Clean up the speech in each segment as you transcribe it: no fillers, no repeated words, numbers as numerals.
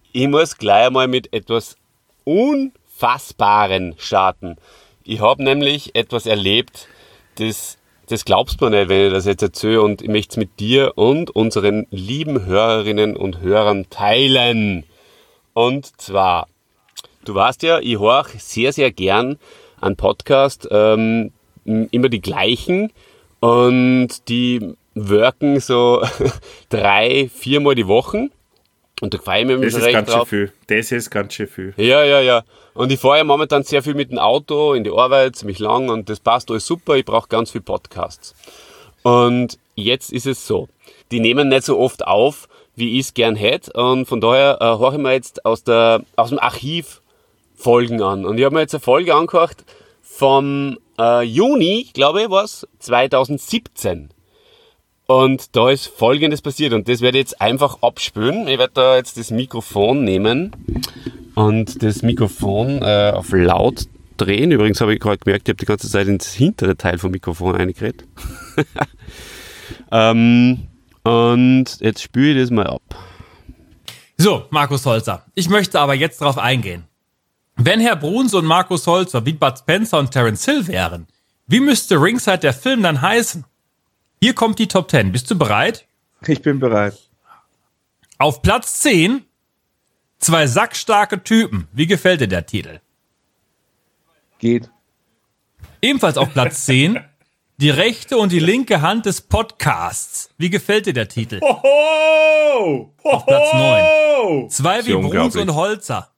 Ich muss gleich einmal mit etwas Unfassbaren starten. Ich habe nämlich etwas erlebt, das glaubst du mir nicht, wenn ich das jetzt erzähle, und ich möchte es mit dir und unseren lieben Hörerinnen und Hörern teilen. Und zwar, du weißt ja, ich höre sehr, sehr gern einen Podcast, immer die gleichen, und die worken so 3-4 Mal die Woche. Und da freue ich mich das schon ist recht ganz drauf. schön viel. Das ist ganz schön viel. Ja. Und ich fahre ja momentan sehr viel mit dem Auto in die Arbeit, ziemlich lang, und das passt alles super. Ich brauche ganz viel Podcasts. Und jetzt ist es so, die nehmen nicht so oft auf, wie ich es gern hätte. Und von daher höre ich mir jetzt aus dem Archiv Folgen an. Und ich habe mir jetzt eine Folge angehört vom Juni, glaube ich, war es, 2017. Und da ist Folgendes passiert, und das werde ich jetzt einfach abspülen. Ich werde da jetzt das Mikrofon nehmen und das Mikrofon auf laut drehen. Übrigens habe ich gerade gemerkt, ich habe die ganze Zeit ins hintere Teil vom Mikrofon eingeredet. Und jetzt spüle ich das mal ab. So, Markus Holzer, ich möchte aber jetzt darauf eingehen. Wenn Herr Bruns und Markus Holzer wie Bud Spencer und Terence Hill wären, wie müsste Ringside der Film dann heißen? Hier kommt die Top 10. Bist du bereit? Ich bin bereit. Auf Platz 10, 2 sackstarke Typen. Wie gefällt dir der Titel? Geht. Ebenfalls auf Platz 10, die rechte und die linke Hand des Podcasts. Wie gefällt dir der Titel? Hoho! Auf Platz 9, 2 wie Bruns unglaublich. und Holzer.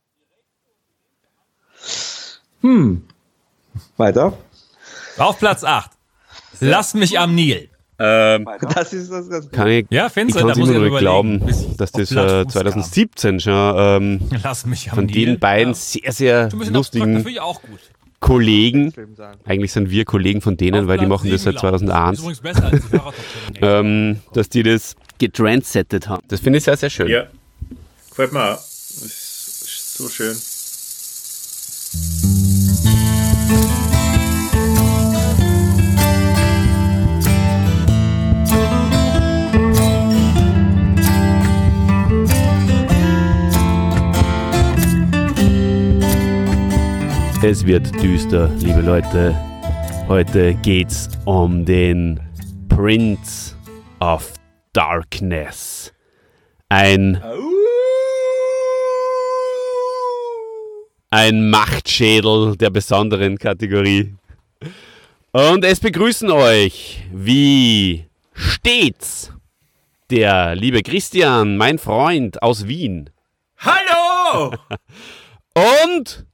Weiter. Auf Platz 8, lass mich am Nil. Das ist das. Kann ich, Ja, ich findest du? kann Da es muss immer ich noch nicht überlegen, glauben, bis ich dass auf das Plattfuß 2017 schon kam. Lass mich am von Nil. den beiden Ja. sehr, sehr Du bist lustigen natürlich auch gut. Kollegen, Film sagen. eigentlich sind wir Kollegen von denen, Auf weil die Platz machen das 7 seit laufen. Das 2001, ist übrigens besser als die Fahrradtop 10. dass die das getrendsettet haben. Das finde ich sehr, sehr schön. Ja, gefällt mir auch. Das ist so schön. Es wird düster, liebe Leute. Heute geht's um den Prince of Darkness. Ein Machtschädel der besonderen Kategorie. Und es begrüßen euch, wie stets, der liebe Christian, mein Freund aus Wien. Hallo! Und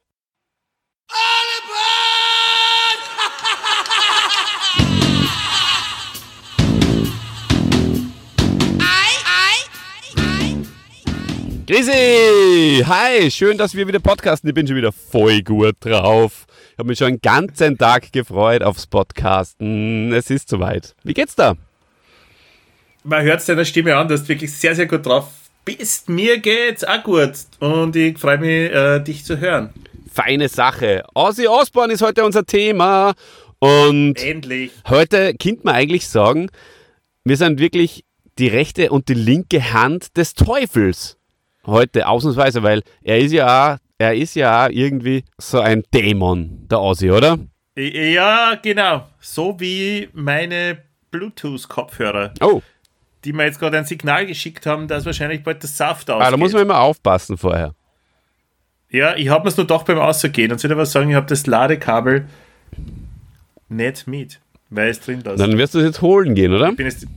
Grüßi! Hi, schön, dass wir wieder podcasten. Ich bin schon wieder voll gut drauf. Ich habe mich schon einen ganzen Tag gefreut aufs Podcasten. Es ist soweit. Wie geht's da? Man hört es deiner Stimme an, dass du wirklich sehr, sehr gut drauf bist. Mir geht's auch gut und ich freue mich, dich zu hören. Feine Sache. Ozzy Osbourne ist heute unser Thema. Und Endlich. heute könnte man eigentlich sagen, wir sind wirklich die rechte und die linke Hand des Teufels. Heute ausnahmsweise, weil er ist ja auch irgendwie so ein Dämon, der Ozzy, oder? Ja, genau. So wie meine Bluetooth-Kopfhörer, Oh, die mir jetzt gerade ein Signal geschickt haben, dass wahrscheinlich bald der Saft ausgeht. da muss man immer aufpassen vorher. Ja, ich habe mir es nur doch beim Ausgehen. Und soll ich aber sagen, ich habe das Ladekabel nicht mit, weil es drin lasse. Dann wirst du es jetzt holen gehen, oder? Ich bin jetzt.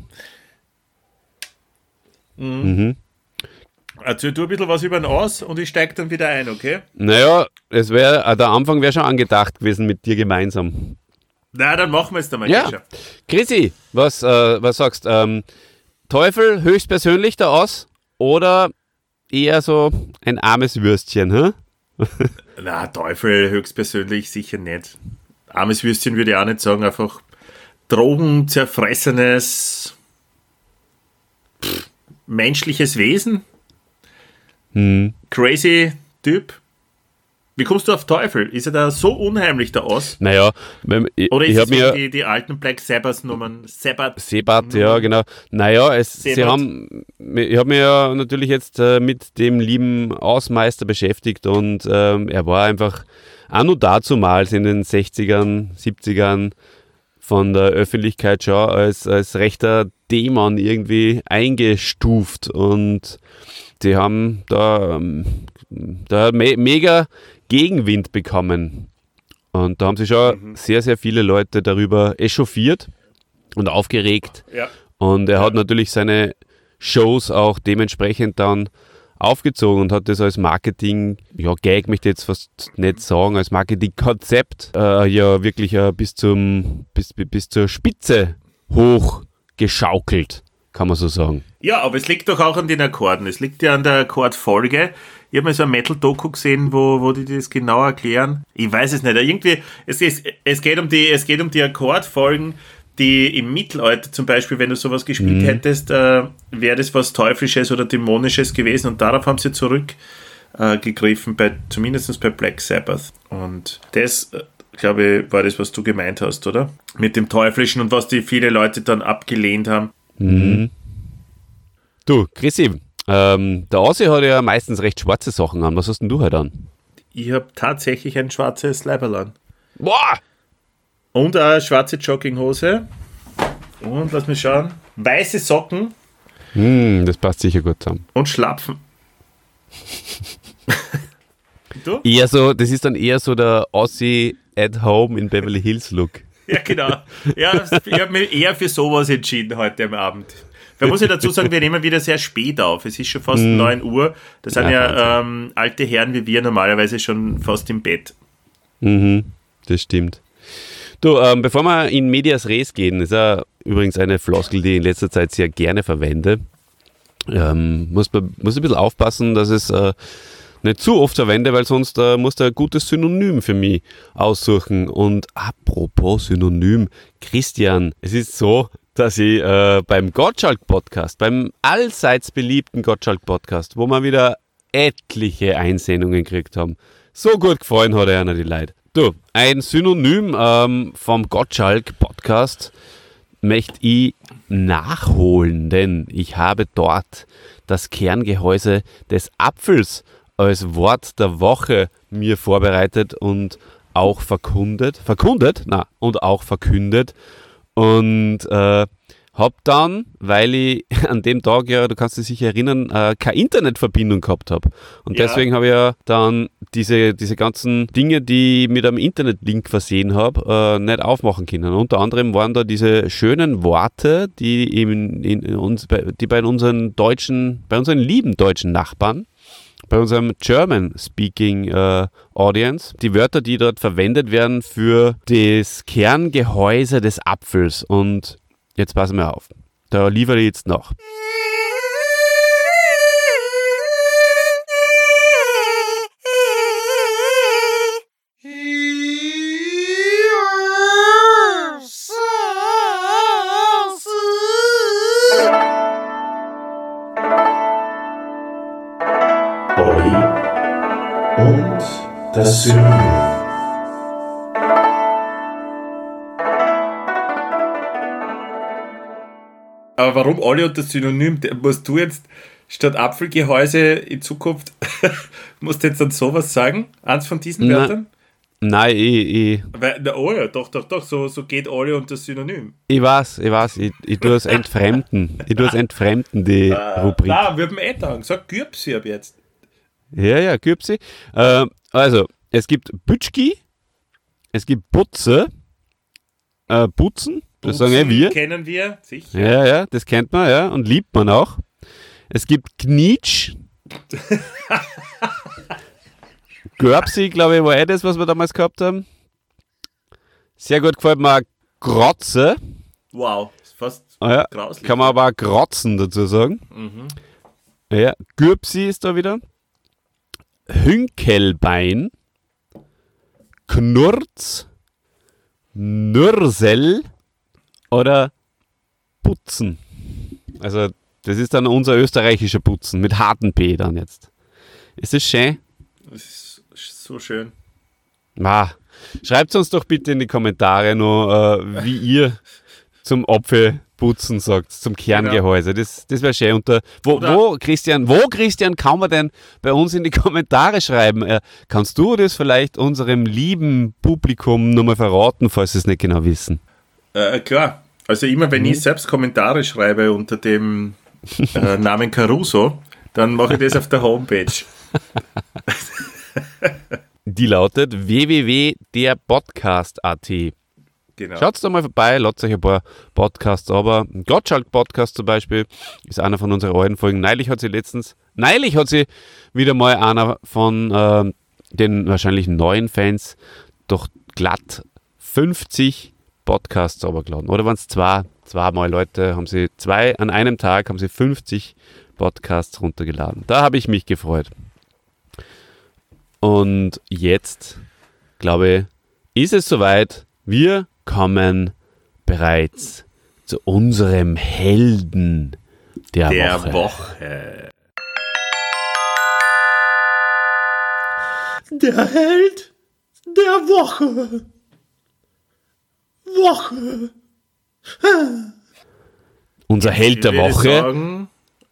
Erzähl du ein bisschen was über den aus und ich steige dann wieder ein, okay? Naja, der Anfang wäre schon angedacht gewesen mit dir gemeinsam. Na, dann machen wir es dann mal. Ja. Schon. Chrissy, was sagst Teufel höchstpersönlich da aus oder eher so ein armes Würstchen, hä? Na, Teufel höchstpersönlich sicher nicht. Armes Würstchen würde ich auch nicht sagen, einfach drogenzerfressenes menschliches Wesen. Crazy Typ. Wie kommst du auf Teufel? Ist er da so unheimlich, der Oz? Naja, Oder ich ist habe es mir... die alten Black Sabbath-Nummern? Sebat, ja, genau. Naja, ich habe mich ja natürlich jetzt mit dem lieben Ausmeister beschäftigt und er war einfach auch nur dazumals in den 60ern, 70ern von der Öffentlichkeit schon als rechter Dämon irgendwie eingestuft und die haben da mega Gegenwind bekommen. Und da haben sich schon sehr, sehr viele Leute darüber echauffiert und aufgeregt. Ja. Und er hat natürlich seine Shows auch dementsprechend dann aufgezogen und hat das als Marketing, ja, Gag möchte ich jetzt fast nicht sagen, als Marketingkonzept ja wirklich bis zur Spitze hochgeschaukelt, kann man so sagen. Ja, aber es liegt doch auch an den Akkorden. Es liegt ja an der Akkordfolge. Ich habe mal so ein Metal-Doku gesehen, wo die das genau erklären. Ich weiß es nicht. Irgendwie, es geht um die Akkordfolgen, die im Mittelalter zum Beispiel, wenn du sowas gespielt hättest, wäre das was Teuflisches oder Dämonisches gewesen. Und darauf haben sie zurückgegriffen, zumindest bei Black Sabbath. Und das, glaube ich, war das, was du gemeint hast, oder? Mit dem Teuflischen und was die viele Leute dann abgelehnt haben. Mhm. Du, Chrissy, der Ossi hat ja meistens recht schwarze Sachen an. Was hast denn du heute an? Ich habe tatsächlich ein schwarzes Leiberl an. Boah! Und eine schwarze Jogginghose. Und lass mich schauen. Weiße Socken Das passt sicher gut zusammen. und Schlapfen. Du? Das ist dann eher so der Ossi at home in Beverly Hills Look. Ja, genau. Ja, ich habe mich eher für sowas entschieden heute am Abend. Man muss ja dazu sagen, wir nehmen wieder sehr spät auf. Es ist schon fast 9 Uhr. Da sind ja alte Herren wie wir normalerweise schon fast im Bett. Das stimmt. Du, bevor wir in Medias Res gehen, ist ja übrigens eine Floskel, die ich in letzter Zeit sehr gerne verwende. Muss ein bisschen aufpassen, dass es nicht zu oft verwende, weil sonst musst du ein gutes Synonym für mich aussuchen. Und apropos Synonym, Christian, es ist so, dass ich beim Gottschalk-Podcast, beim allseits beliebten Gottschalk-Podcast, wo wir wieder etliche Einsendungen gekriegt haben, so gut gefallen hat einer die Leute. Du, ein Synonym vom Gottschalk-Podcast möchte ich nachholen, denn ich habe dort das Kerngehäuse des Apfels als Wort der Woche mir vorbereitet und auch verkündet. Und habe dann, weil ich an dem Tag ja, du kannst dich sicher erinnern, keine Internetverbindung gehabt habe. Und deswegen habe ich ja dann diese ganzen Dinge, die ich mit einem Internetlink versehen habe, nicht aufmachen können. Unter anderem waren da diese schönen Worte, die bei unseren lieben deutschen Nachbarn, bei unserem German-Speaking Audience, die Wörter, die dort verwendet werden für das Kerngehäuse des Apfels. Und jetzt passen wir auf. Da liefere ich jetzt noch. Olli und das Synonym. Aber warum Olli und das Synonym? Musst du jetzt statt Apfelgehäuse in Zukunft, musst du jetzt dann sowas sagen? Eins von diesen Wörtern? Nein, Doch, so geht Olli und das Synonym. ich weiß, ich tue es entfremden. Die Rubrik. Nein, wir haben sagen. Sag Gürpsi ab jetzt. Ja, Güpsi. Also, es gibt Bütschki, es gibt Putze, Putzen, das sagen ja wir. Kennen wir, sicher. Ja, das kennt man, ja, und liebt man auch. Es gibt Knitsch. Görbsi, glaube ich, war das, was wir damals gehabt haben. Sehr gut gefällt mir auch Grotze. Wow, ist fast Ja, grauslich. kann man aber auch Grotzen dazu sagen. Ja, Gürbsi ist da wieder. Hünkelbein. Knurz. Nürsel. Oder Putzen. Also, das ist dann unser österreichischer Putzen mit harten P dann jetzt. Ist das schön? Das ist So schön. Schreibt uns doch bitte in die Kommentare noch, wie ihr zum Apfelputzen sagt, zum Kerngehäuse. Das wäre schön. Wo, Christian, kann man denn bei uns in die Kommentare schreiben? Kannst du das vielleicht unserem lieben Publikum nochmal verraten, falls sie es nicht genau wissen? Klar. Also immer, wenn ich selbst Kommentare schreibe unter dem Namen Caruso, dann mache ich das auf der Homepage. Die lautet www.derpodcast.at. Genau. Schaut da mal vorbei, ladet euch ein paar Podcasts, aber Gottschalk-Podcast zum Beispiel ist einer von unseren alten Folgen. Neulich hat sie wieder mal einer von den wahrscheinlich neuen Fans doch glatt 50 Podcasts runtergeladen. Oder waren es zweimal Leute, an einem Tag haben sie 50 Podcasts runtergeladen. Da habe ich mich gefreut. Und jetzt, glaube ich, ist es soweit. Wir kommen bereits zu unserem Helden der Woche. Der Held der Woche. Unser Held der Woche. Sagen,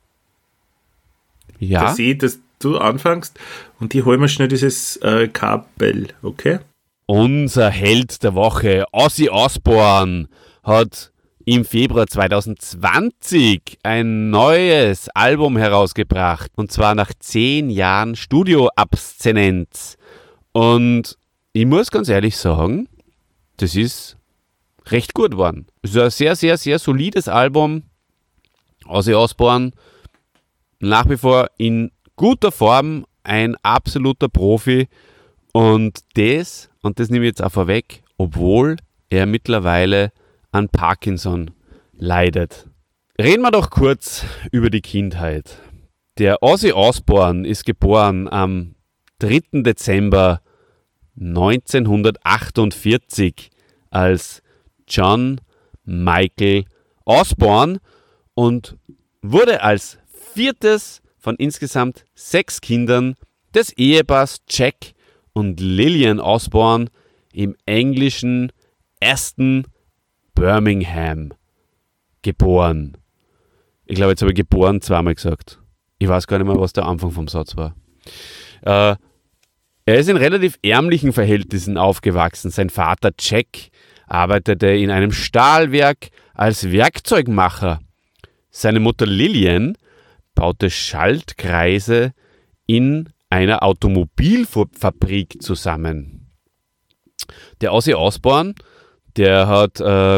dass du anfängst und ich hole mir schnell dieses Kabel, okay? Unser Held der Woche, Ozzy Osbourne, hat im Februar 2020 ein neues Album herausgebracht. Und zwar nach 10 Jahren Studioabstinenz. Und ich muss ganz ehrlich sagen, das ist recht gut geworden. Es ist ein sehr, sehr, sehr solides Album. Ozzy Osbourne nach wie vor in guter Form, ein absoluter Profi. Und das nehme ich jetzt auch vorweg, obwohl er mittlerweile an Parkinson leidet. Reden wir doch kurz über die Kindheit. Der Ozzy Osbourne ist geboren am 3. Dezember 1948 als John Michael Osbourne und wurde als viertes von insgesamt 6 Kindern des Ehepaars Jack und Lillian Osbourne im englischen Aston Birmingham geboren. Ich glaube, jetzt habe ich geboren zweimal gesagt. Ich weiß gar nicht mehr, was der Anfang vom Satz war. Er ist in relativ ärmlichen Verhältnissen aufgewachsen. Sein Vater Jack arbeitete in einem Stahlwerk als Werkzeugmacher. Seine Mutter Lillian baute Schaltkreise in einer Automobilfabrik zusammen. Der Ozzy Osbourne, der hat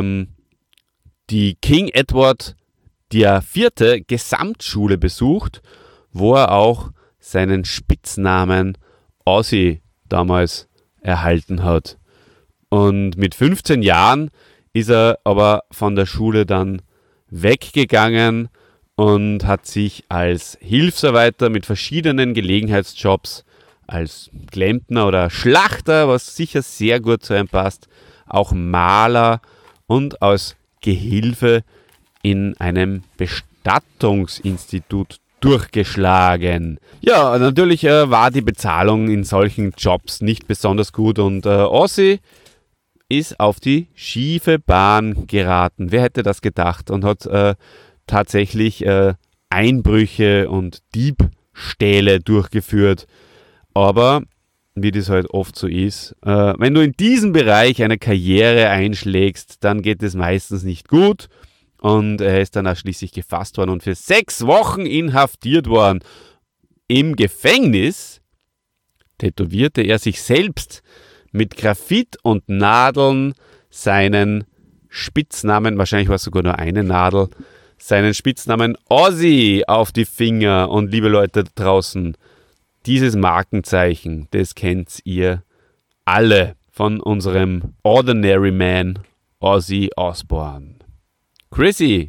die King Edward IV. Gesamtschule besucht, wo er auch seinen Spitznamen Ozzy damals erhalten hat. Und mit 15 Jahren ist er aber von der Schule dann weggegangen und hat sich als Hilfsarbeiter mit verschiedenen Gelegenheitsjobs als Klempner oder Schlachter, was sicher sehr gut zu ihm passt, auch Maler und als Gehilfe in einem Bestattungsinstitut durchgeschlagen. Ja, natürlich war die Bezahlung in solchen Jobs nicht besonders gut und Ozzy ist auf die schiefe Bahn geraten. Wer hätte das gedacht? Und hat tatsächlich Einbrüche und Diebstähle durchgeführt. Aber, wie das halt oft so ist, wenn du in diesem Bereich eine Karriere einschlägst, dann geht es meistens nicht gut. Und er ist dann auch schließlich gefasst worden und für 6 Wochen inhaftiert worden. Im Gefängnis tätowierte er sich selbst mit Graphit und Nadeln seinen Spitznamen, wahrscheinlich war es sogar nur eine Nadel, seinen Spitznamen Ozzy auf die Finger. Und liebe Leute da draußen, dieses Markenzeichen, das kennt ihr alle von unserem Ordinary Man Ozzy Osbourne. Chrissy,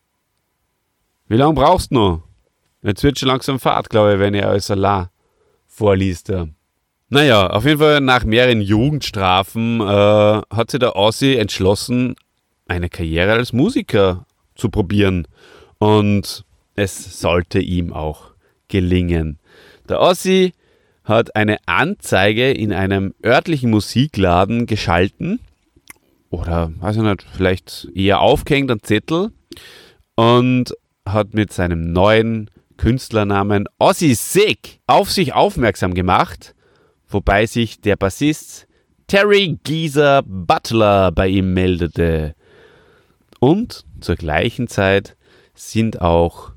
wie lange brauchst du noch? Jetzt wird schon langsam Fahrt, glaube ich, wenn er als Allah vorliest. Naja, auf jeden Fall nach mehreren Jugendstrafen hat sich der Ozzy entschlossen, eine Karriere als Musiker zu probieren. Und es sollte ihm auch gelingen. Der Ozzy hat eine Anzeige in einem örtlichen Musikladen geschalten oder, weiß ich nicht, vielleicht eher aufgehängt, einen Zettel, und hat mit seinem neuen Künstlernamen Ozzy Sick auf sich aufmerksam gemacht, wobei sich der Bassist Terry Geezer Butler bei ihm meldete. Und zur gleichen Zeit sind auch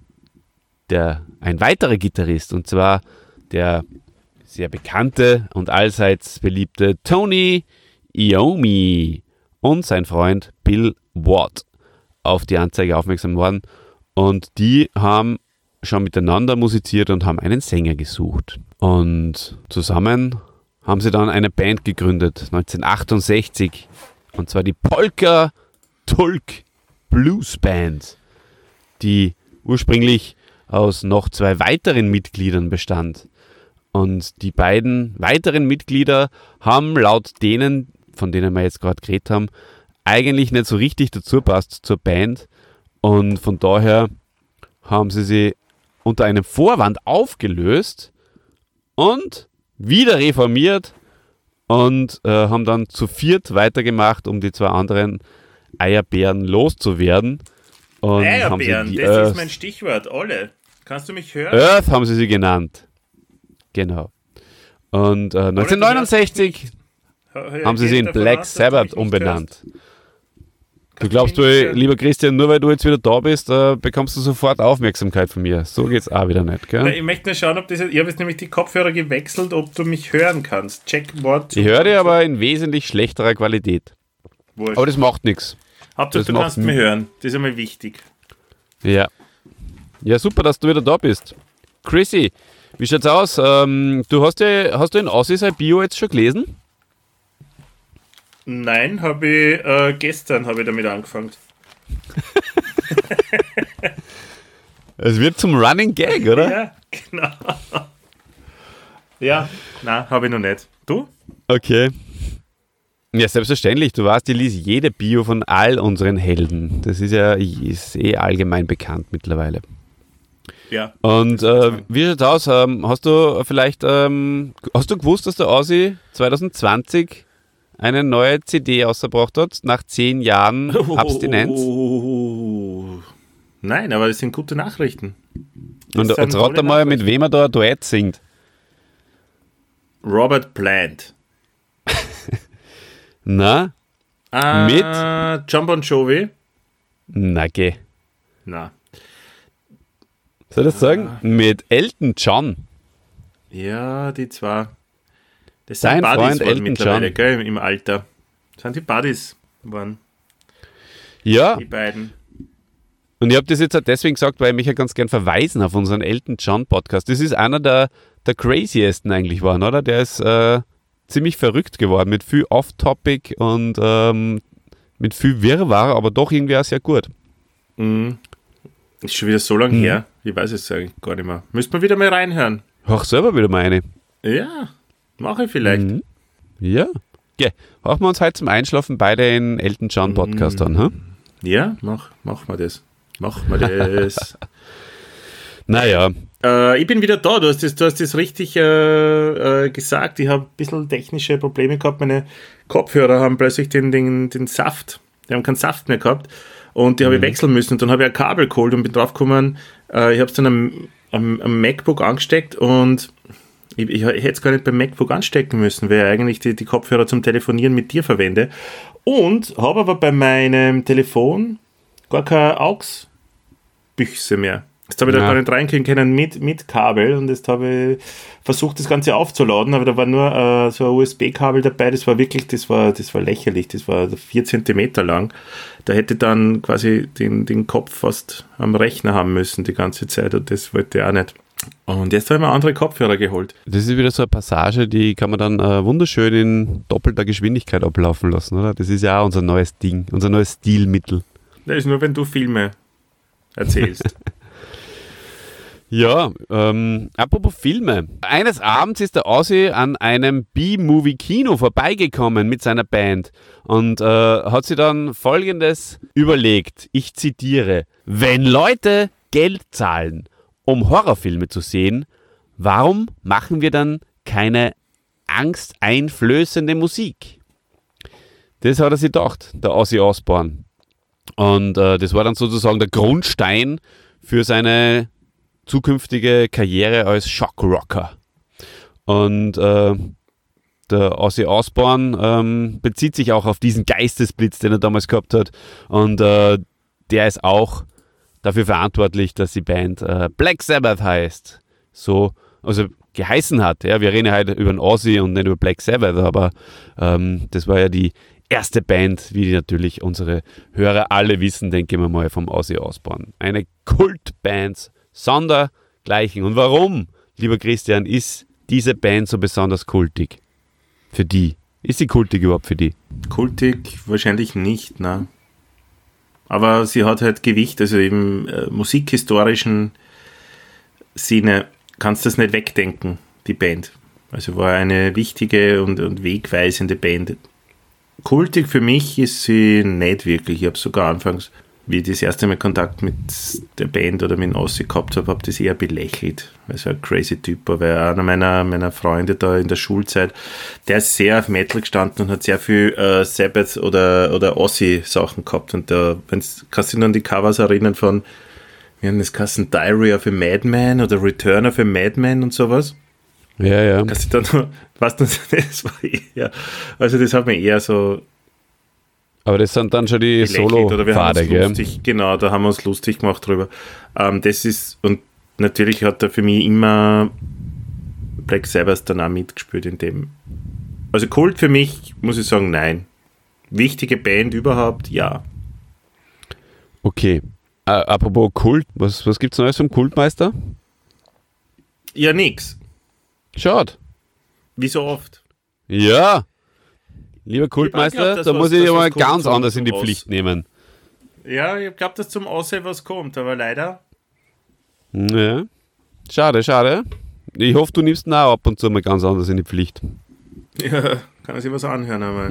ein weiterer Gitarrist, und zwar der sehr bekannte und allseits beliebte Tony Iommi und sein Freund Bill Ward auf die Anzeige aufmerksam worden. Und die haben schon miteinander musiziert und haben einen Sänger gesucht. Und zusammen haben sie dann eine Band gegründet, 1968. Und zwar die Polka Tulk Blues Band, die ursprünglich aus noch 2 weiteren Mitgliedern bestand. Und die beiden weiteren Mitglieder haben laut denen, von denen wir jetzt gerade geredet haben, eigentlich nicht so richtig dazu passt zur Band. Und von daher haben sie unter einem Vorwand aufgelöst und wieder reformiert und haben dann zu 4 weitergemacht, um die 2 anderen Eierbären loszuwerden. Und Eierbären, das ist mein Stichwort. Olle, kannst du mich hören? Earth haben sie genannt. Genau. Und 1969 haben sie in Black Sabbath umbenannt. Du glaubst, lieber Christian, nur weil du jetzt wieder da bist, bekommst du sofort Aufmerksamkeit von mir. So geht's auch wieder nicht, gell? Ich möchte nur schauen, ich habe jetzt nämlich die Kopfhörer gewechselt, ob du mich hören kannst. Check Wort. Ich höre dich aber in wesentlich schlechterer Qualität. Wurscht. Aber das macht nichts. Hauptsache, du kannst mich hören. Das ist einmal wichtig. Ja. Ja, super, dass du wieder da bist. Chrissy, wie schaut's aus? Hast du in Ozzy sein Bio jetzt schon gelesen? Nein, gestern habe ich damit angefangen. Es wird zum Running Gag, oder? Ja, genau. Ja, nein, habe ich noch nicht. Du? Okay. Ja, selbstverständlich. Du weißt, ich lese jede Bio von all unseren Helden. Das ist allgemein bekannt mittlerweile. Ja. Und wie schaut's aus? Hast du gewusst, dass der Ozzy 2020 eine neue CD ausgebracht hat, nach 10 Jahren Abstinenz? Nein, aber das sind gute Nachrichten. Und jetzt rat mal, mit wem er da ein Duett singt. Robert Plant. Na? Mit? John Bon Jovi. Na, geh. Na. Soll ich das sagen? Mit Elton John. Ja, die zwei. Das Dein sind Buddies Freund Elton mittlerweile, John. gell, im Alter. Das sind die Buddies geworden. Ja. Die beiden. Und ich habe das jetzt auch deswegen gesagt, weil ich mich ja ganz gern verweisen auf unseren Elton John Podcast. Das ist einer der craziesten eigentlich waren, oder? Der ist ziemlich verrückt geworden, mit viel Off-Topic und mit viel Wirrwarr, aber doch irgendwie auch sehr gut. Mhm. Ist schon wieder so lange her. Ich weiß es eigentlich gar nicht mehr. Müsste man wieder mal reinhören. Hör selber wieder mal eine. Ja, mache ich vielleicht. Mhm. Ja. Okay. Hören wir uns heute zum Einschlafen beide in Elton John Podcast an, ha? Ja, machen wir das. Machen wir das. Naja. Ich bin wieder da, du hast das richtig gesagt. Ich habe ein bisschen technische Probleme gehabt. Meine Kopfhörer haben plötzlich den Saft, die haben keinen Saft mehr gehabt und die habe ich wechseln müssen. Und dann habe ich ein Kabel geholt und bin drauf gekommen, ich habe es dann am MacBook angesteckt und ich hätte es gar nicht beim MacBook anstecken müssen, weil ich eigentlich die Kopfhörer zum Telefonieren mit dir verwende. Und habe aber bei meinem Telefon gar keine AUX-Büchse mehr. Jetzt habe ich da gar nicht reinkriegen können mit Kabel und jetzt habe ich versucht, das Ganze aufzuladen, aber da war nur so ein USB-Kabel dabei, das war lächerlich, das war 4 Zentimeter lang. Da hätte dann quasi den Kopf fast am Rechner haben müssen die ganze Zeit und das wollte ich auch nicht. Und jetzt habe ich mir andere Kopfhörer geholt. Das ist wieder so eine Passage, die kann man dann wunderschön in doppelter Geschwindigkeit ablaufen lassen, oder? Das ist ja auch unser neues Ding, unser neues Stilmittel. Das ist nur, wenn du Filme erzählst. Ja, apropos Filme. Eines Abends ist der Ozzy an einem B-Movie-Kino vorbeigekommen mit seiner Band und hat sich dann Folgendes überlegt. Ich zitiere: Wenn Leute Geld zahlen, um Horrorfilme zu sehen, warum machen wir dann keine angsteinflößende Musik. Das hat er sich gedacht, der Ozzy Osbourne. Und das war dann sozusagen der Grundstein für seine zukünftige Karriere als Shockrocker. Und der Ozzy Osbourne bezieht sich auch auf diesen Geistesblitz, den er damals gehabt hat. Und der ist auch dafür verantwortlich, dass die Band Black Sabbath heißt. So, also geheißen hat. Ja, wir reden heute über den Ozzy und nicht über Black Sabbath, aber das war ja die erste Band, wie natürlich unsere Hörer alle wissen, denke ich mal, vom Ozzy Osbourne. Eine Kultband sondergleichen. Und warum, lieber Christian, ist diese Band so besonders kultig für die? Ist sie kultig überhaupt für die? Kultig wahrscheinlich nicht, ne? Aber sie hat halt Gewicht, also im musikhistorischen Sinne kannst du das nicht wegdenken, die Band. Also war eine wichtige und wegweisende Band. Kultig für mich ist sie nicht wirklich. Ich habe sogar anfangs, wie ich das erste Mal Kontakt mit der Band oder mit Ozzy gehabt habe, das eher belächelt. Weil so ein crazy Typ war. Weil einer meiner Freunde da in der Schulzeit, der ist sehr auf Metal gestanden und hat sehr viel Sabbath oder Ozzy Sachen gehabt. Und kannst du dich noch an die Covers erinnern von, wie haben das geheißen, Diary of a Madman oder Return of a Madman und sowas? Ja. Kannst du da noch, weißt du, das war eher, also das hat mir eher so. Aber das sind dann schon die Solo-Pfade, gell? Genau, da haben wir uns lustig gemacht drüber. Das ist, und natürlich hat er für mich immer Black Sabbath dann auch mitgespielt in dem. Also Kult für mich, muss ich sagen, nein. Wichtige Band überhaupt, ja. Okay. Apropos Kult, was gibt's Neues vom Kultmeister? Ja, nix. Schaut. Wie so oft. Ja. Lieber Kultmeister, geglaubt, da muss ich dich mal ganz kommt, anders in die zum Pflicht nehmen. Ja, ich glaube, dass zum Ozzy was kommt, aber leider. Ja. Schade. Ich hoffe, du nimmst ihn auch ab und zu mal ganz anders in die Pflicht. Ja, kann er sich was anhören einmal.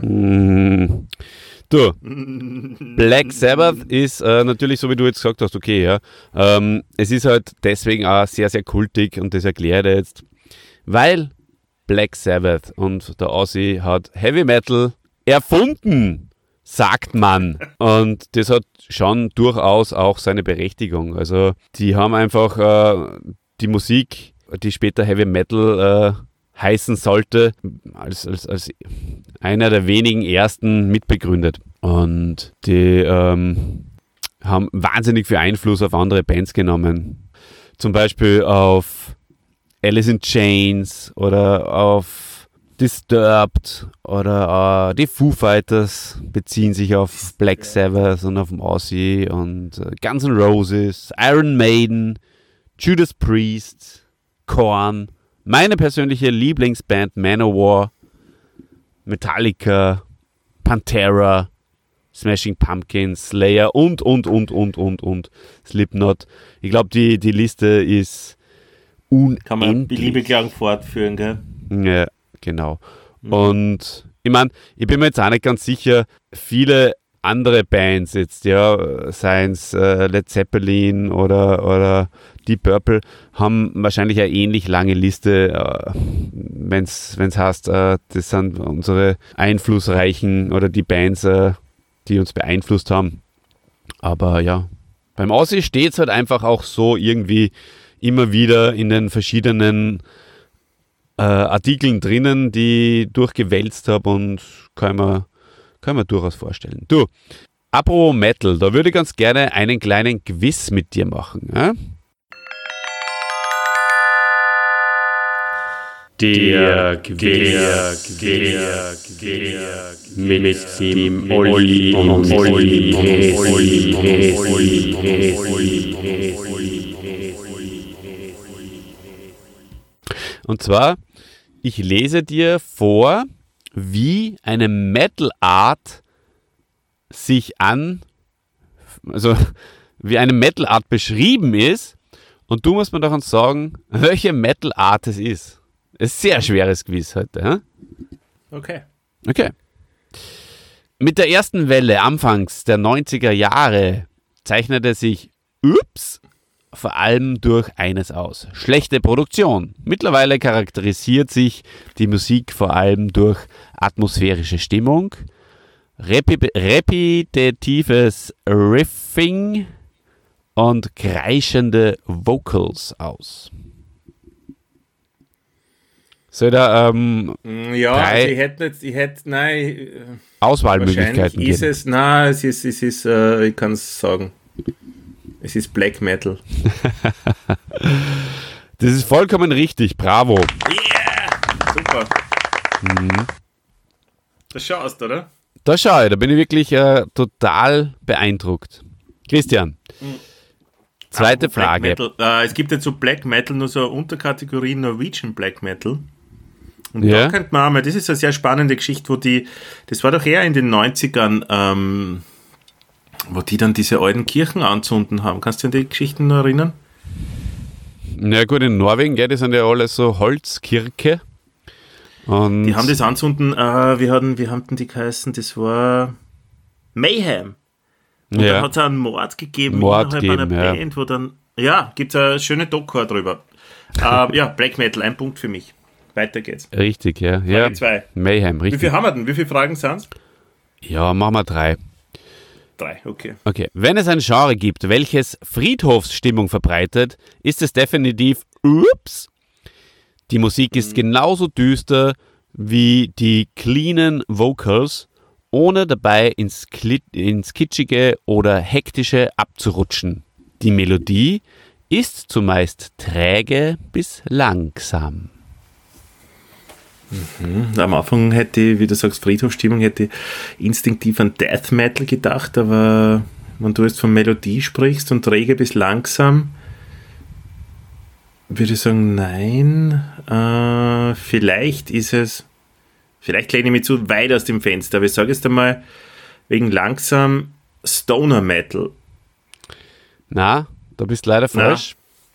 Du, Black Sabbath ist natürlich, so wie du jetzt gesagt hast, okay, ja. Es ist halt deswegen auch sehr, sehr kultig und das erkläre ich dir jetzt, weil Black Sabbath und der Ozzy hat Heavy Metal erfunden, sagt man. Und das hat schon durchaus auch seine Berechtigung. Also die haben einfach die Musik, die später Heavy Metal heißen sollte, als einer der wenigen ersten mitbegründet. Und die haben wahnsinnig viel Einfluss auf andere Bands genommen. Zum Beispiel auf Alice in Chains oder auf Disturbed oder die Foo Fighters beziehen sich auf Black Sabbath und auf den Ozzy und Guns N' Roses, Iron Maiden, Judas Priest, Korn, meine persönliche Lieblingsband Manowar, Metallica, Pantera, Smashing Pumpkins, Slayer und Slipknot. Ich glaube, die Liste ist unendlich. Kann man beliebig lang fortführen, gell? Ja, genau. Und ich meine, ich bin mir jetzt auch nicht ganz sicher, viele andere Bands jetzt, ja, seien es Led Zeppelin oder Deep Purple, haben wahrscheinlich eine ähnlich lange Liste, wenn es heißt, das sind unsere einflussreichen oder die Bands, die uns beeinflusst haben. Aber ja, beim Ozzy steht es halt einfach auch so irgendwie immer wieder in den verschiedenen Artikeln drinnen, die ich durchgewälzt habe und kann man durchaus vorstellen. Du, apropos Metal, da würde ich ganz gerne einen kleinen Quiz mit dir machen. Ja? Der Quiz mit dem Olli und Olli. Und zwar, ich lese dir vor, wie eine Metal-Art wie eine Metal-Art beschrieben ist, und du musst mir davon sagen, welche Metal-Art es ist. Es ist ein sehr schweres Quiz heute. Ja? Okay. Mit der ersten Welle anfangs der 90er Jahre zeichnete sich vor allem durch eines aus: schlechte Produktion. Mittlerweile charakterisiert sich die Musik vor allem durch atmosphärische Stimmung, repetitives Riffing und kreischende Vocals aus. Soll da Ja, drei ich hätte, nein, Auswahlmöglichkeiten wahrscheinlich ist geben? es, nein, es ist, ich kann es sagen, es ist Black Metal. Das ist vollkommen richtig, bravo. Yeah! Super. Das schaust, oder? Da schau ich, da bin ich wirklich total beeindruckt. Christian, zweite Black Frage. Metal. Es gibt jetzt so Black Metal, nur so eine Unterkategorie Norwegian Black Metal. Und Ja. da könnte man auch mal, das ist eine sehr spannende Geschichte, das war doch eher in den 90ern, wo die dann diese alten Kirchen anzünden haben. Kannst du dich an die Geschichten noch erinnern? Na gut, in Norwegen, gell, die sind ja alle so Holzkirche. Und Die haben das anzünden, wie haben die geheißen? Das war Mayhem. Und Ja. dann hat es einen Mord gegeben Mord innerhalb einer gegeben, ja. Band, wo dann, ja, gibt es eine schöne Doku drüber. Ja, Black Metal, ein Punkt für mich. Weiter geht's. Richtig, ja. Ja, Frage 2. Mayhem, Wie richtig. viel haben wir denn? Wie viele Fragen sind es? Ja, machen wir 3. 3, okay. Okay, wenn es ein Genre gibt, welches Friedhofsstimmung verbreitet, ist es definitiv Ups. Die Musik ist genauso düster wie die cleanen Vocals, ohne dabei ins Kitschige oder Hektische abzurutschen. Die Melodie ist zumeist träge bis langsam. Am Anfang hätte ich, wie du sagst, Friedhofsstimmung, hätte ich instinktiv an Death Metal gedacht, aber wenn du jetzt von Melodie sprichst und träge bis langsam, würde ich sagen, nein. Vielleicht lehne ich mich zu weit aus dem Fenster, aber ich sage jetzt einmal, wegen langsam Stoner Metal. Na, da bist leider falsch.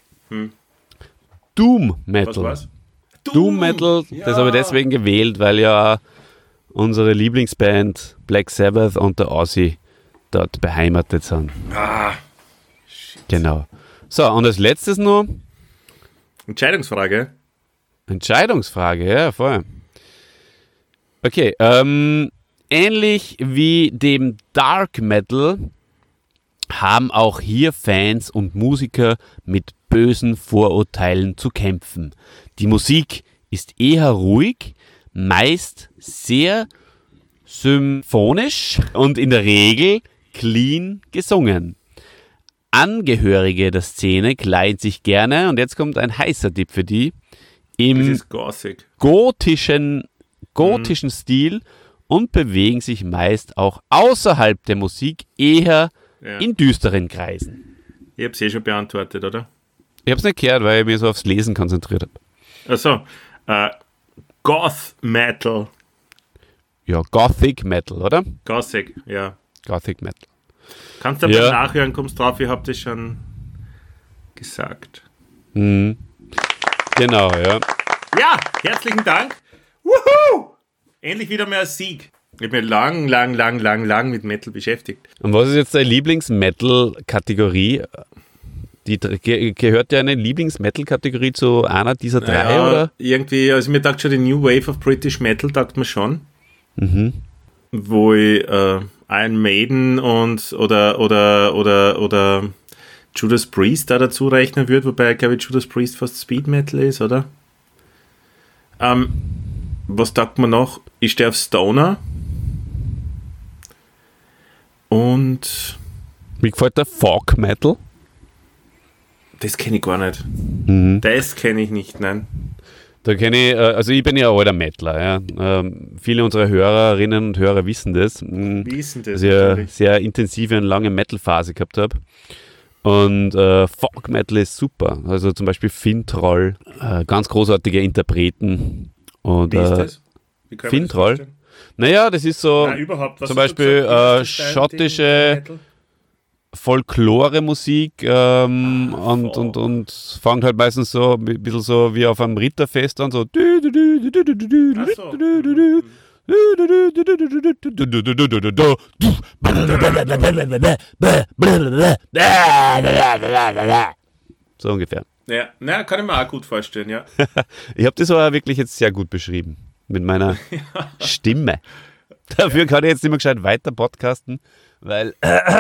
Doom Metal. Was war's? Doom Metal, das habe ich deswegen gewählt, weil ja unsere Lieblingsband Black Sabbath und der Ozzy dort beheimatet sind. Genau. So, und als letztes noch Entscheidungsfrage. Entscheidungsfrage, ja, voll. Okay, ähnlich wie dem Dark Metal haben auch hier Fans und Musiker mit bösen Vorurteilen zu kämpfen. Die Musik ist eher ruhig, meist sehr symphonisch und in der Regel clean gesungen. Angehörige der Szene kleiden sich gerne, und jetzt kommt ein heißer Tipp für die, Das im ist Gothic. gotischen Stil und bewegen sich meist auch außerhalb der Musik eher Ja. in düsteren Kreisen. Ich habe es schon beantwortet, oder? Ich habe es nicht gehört, weil ich mich so aufs Lesen konzentriert habe. Also, Goth Metal. Ja, Gothic Metal, oder? Gothic, ja. Gothic Metal. Kannst du aber Ja. nachhören, kommst drauf, ich habe das schon gesagt. Genau, ja. Ja, herzlichen Dank. Wuhu! Endlich wieder mehr ein Sieg. Ich habe mich lang mit Metal beschäftigt. Und was ist jetzt deine Lieblings-Metal-Kategorie? Gehört deine Lieblings-Metal-Kategorie zu einer dieser drei, oder? Irgendwie, also mir dachte schon, die New Wave of British Metal, dachte man schon. Wo ich Iron Maiden und oder Judas Priest da dazu rechnen würde, wobei, glaube ich, Judas Priest fast Speed Metal ist, oder? Was sagt man noch? Ich stehe auf Stoner. Und Mir gefällt der Folk Metal. das kenne ich gar nicht. Das kenne ich nicht, nein. Da kenne ich, also ich bin ja ein alter Metaler, ja. Viele unserer Hörerinnen und Hörer wissen das. Wie ist denn das? Dass ich eine natürlich? sehr intensive und lange Metal-Phase gehabt habe. Und Folk Metal ist super. Also zum Beispiel Fintroll, ganz großartige Interpreten. Und Wie ist das? Wie kann man das Fintroll? vorstellen? Naja, das ist so Nein, überhaupt. Was zum hast du Beispiel gesagt? Wie ist das dein schottische Ding, Metal? Folklore-Musik und fängt halt meistens so ein bisschen so wie auf einem Ritterfest an, so. Ach so. So ungefähr. Ja, na, kann ich mir auch gut vorstellen, ja. Ich habe das aber wirklich jetzt sehr gut beschrieben. Mit meiner Stimme. Dafür kann ich jetzt nicht mehr gescheit weiter podcasten, weil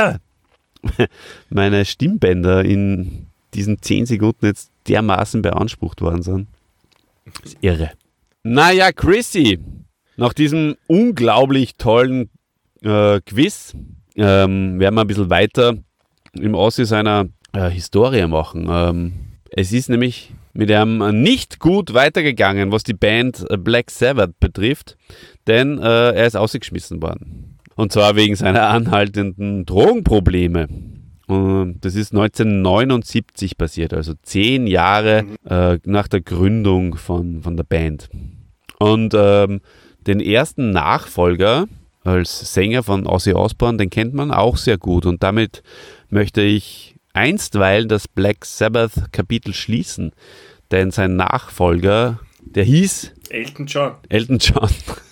meine Stimmbänder in diesen 10 Sekunden jetzt dermaßen beansprucht worden sind. Das ist irre. Naja, Chrissy, nach diesem unglaublich tollen Quiz werden wir ein bisschen weiter im Ossi seiner Historie machen. Es ist nämlich mit einem nicht gut weitergegangen, was die Band Black Sabbath betrifft, denn er ist ausgeschmissen worden. Und zwar wegen seiner anhaltenden Drogenprobleme. Das ist 1979 passiert, also 10 Jahre nach der Gründung von der Band. Und den ersten Nachfolger als Sänger von Ozzy Osbourne, den kennt man auch sehr gut. Und damit möchte ich einstweilen das Black Sabbath Kapitel schließen. Denn sein Nachfolger, der hieß Elton John. Elton John.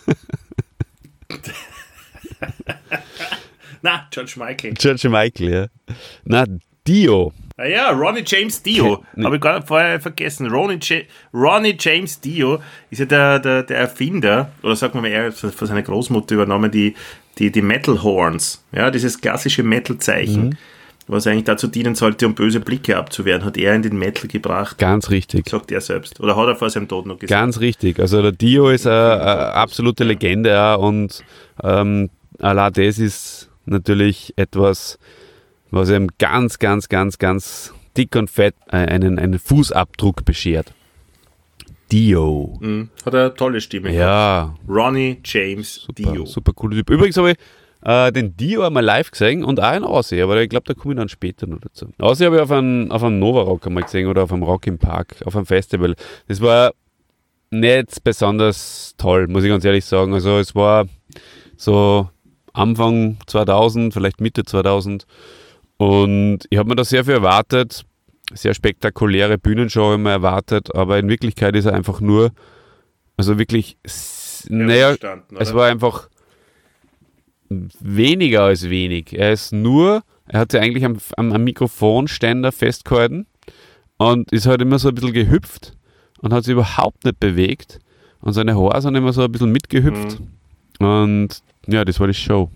Na, George Michael. George Michael, ja. Na, Dio. Ah ja, Ronnie James Dio. Habe ich gar vorher vergessen. Ronnie James Dio ist ja der Erfinder, oder sagen wir mal, er hat von seiner Großmutter übernommen, die Metal Horns. Ja, dieses klassische Metal-Zeichen, was eigentlich dazu dienen sollte, um böse Blicke abzuwehren, hat er in den Metal gebracht. Ganz richtig. Sagt er selbst. Oder hat er vor seinem Tod noch gesagt? Ganz richtig. Also der Dio ist eine absolute Legende, ja, und allein das ist natürlich etwas, was ihm ganz dick und fett einen Fußabdruck beschert. Dio. Hat eine tolle Stimme. Ja. Ronnie James Dio. Super cooler Typ. Übrigens habe ich den Dio einmal live gesehen und auch in Aussie, aber ich glaube, da komme ich dann später noch dazu. Aussie habe ich auf einem Nova Rock einmal gesehen oder auf einem Rock im Park, auf einem Festival. Das war nicht besonders toll, muss ich ganz ehrlich sagen. Also es war so Anfang 2000, vielleicht Mitte 2000, und ich habe mir da sehr viel erwartet, sehr spektakuläre Bühnenshow habe ich mir erwartet, aber in Wirklichkeit ist er einfach nur, also wirklich, es war einfach weniger als wenig. Er hat sich eigentlich am Mikrofonständer festgehalten und ist halt immer so ein bisschen gehüpft und hat sich überhaupt nicht bewegt und seine Haare sind immer so ein bisschen mitgehüpft und ja, das war die Show.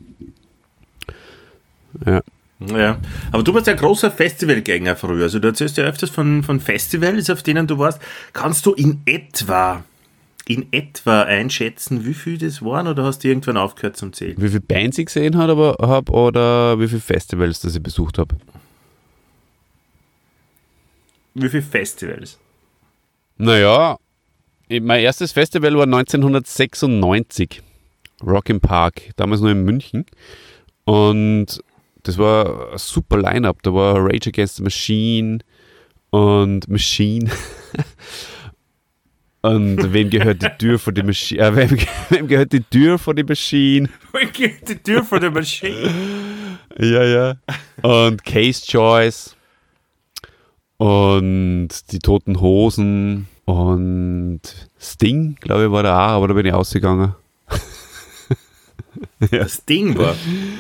Ja, aber du warst ja ein großer Festivalgänger früher, also du erzählst ja öfters von Festivals, auf denen du warst. Kannst du in etwa einschätzen, wie viel das waren, oder hast du irgendwann aufgehört zum Zählen? Wie viele Bands ich gesehen habe oder wie viele Festivals, das ich besucht habe? Wie viele Festivals? Naja, mein erstes Festival war 1996. Rock im Park, damals noch in München. Und das war ein super Line-Up. Da war Rage Against the Machine und Machine. Und wem gehört die Tür vor die Maschine? Wem gehört die Tür vor die Maschine? Wem gehört die Tür vor die Maschine? Ja. Und Case Choice. Und die Toten Hosen. Und Sting, glaube ich, war da auch, aber da bin ich ausgegangen. Das Ding war.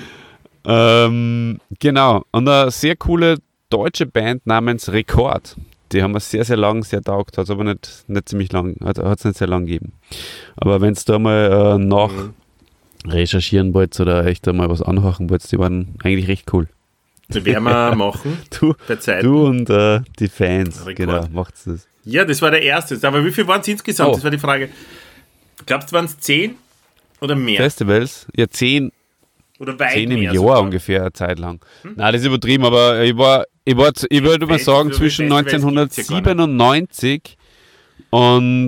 Genau. Und eine sehr coole deutsche Band namens Rekord. Die haben wir sehr, sehr lang sehr taugt, hat es aber nicht ziemlich lang, hat es nicht sehr lang gegeben. Aber wenn es da mal nach recherchieren wollt oder echt mal was anhören wollt, die waren eigentlich recht cool. Das werden wir machen. Du und die Fans, Rekord. genau, macht's das. Ja, das war der erste. Aber wie viel waren es insgesamt? Das war die Frage. Glaubst du, waren es 10 oder mehr? Festivals? Ja, 10 oder weit 10 im mehr Jahr sogar. ungefähr, eine Zeit lang. Nein, das ist übertrieben, aber ich würde mal sagen, zwischen 1997 und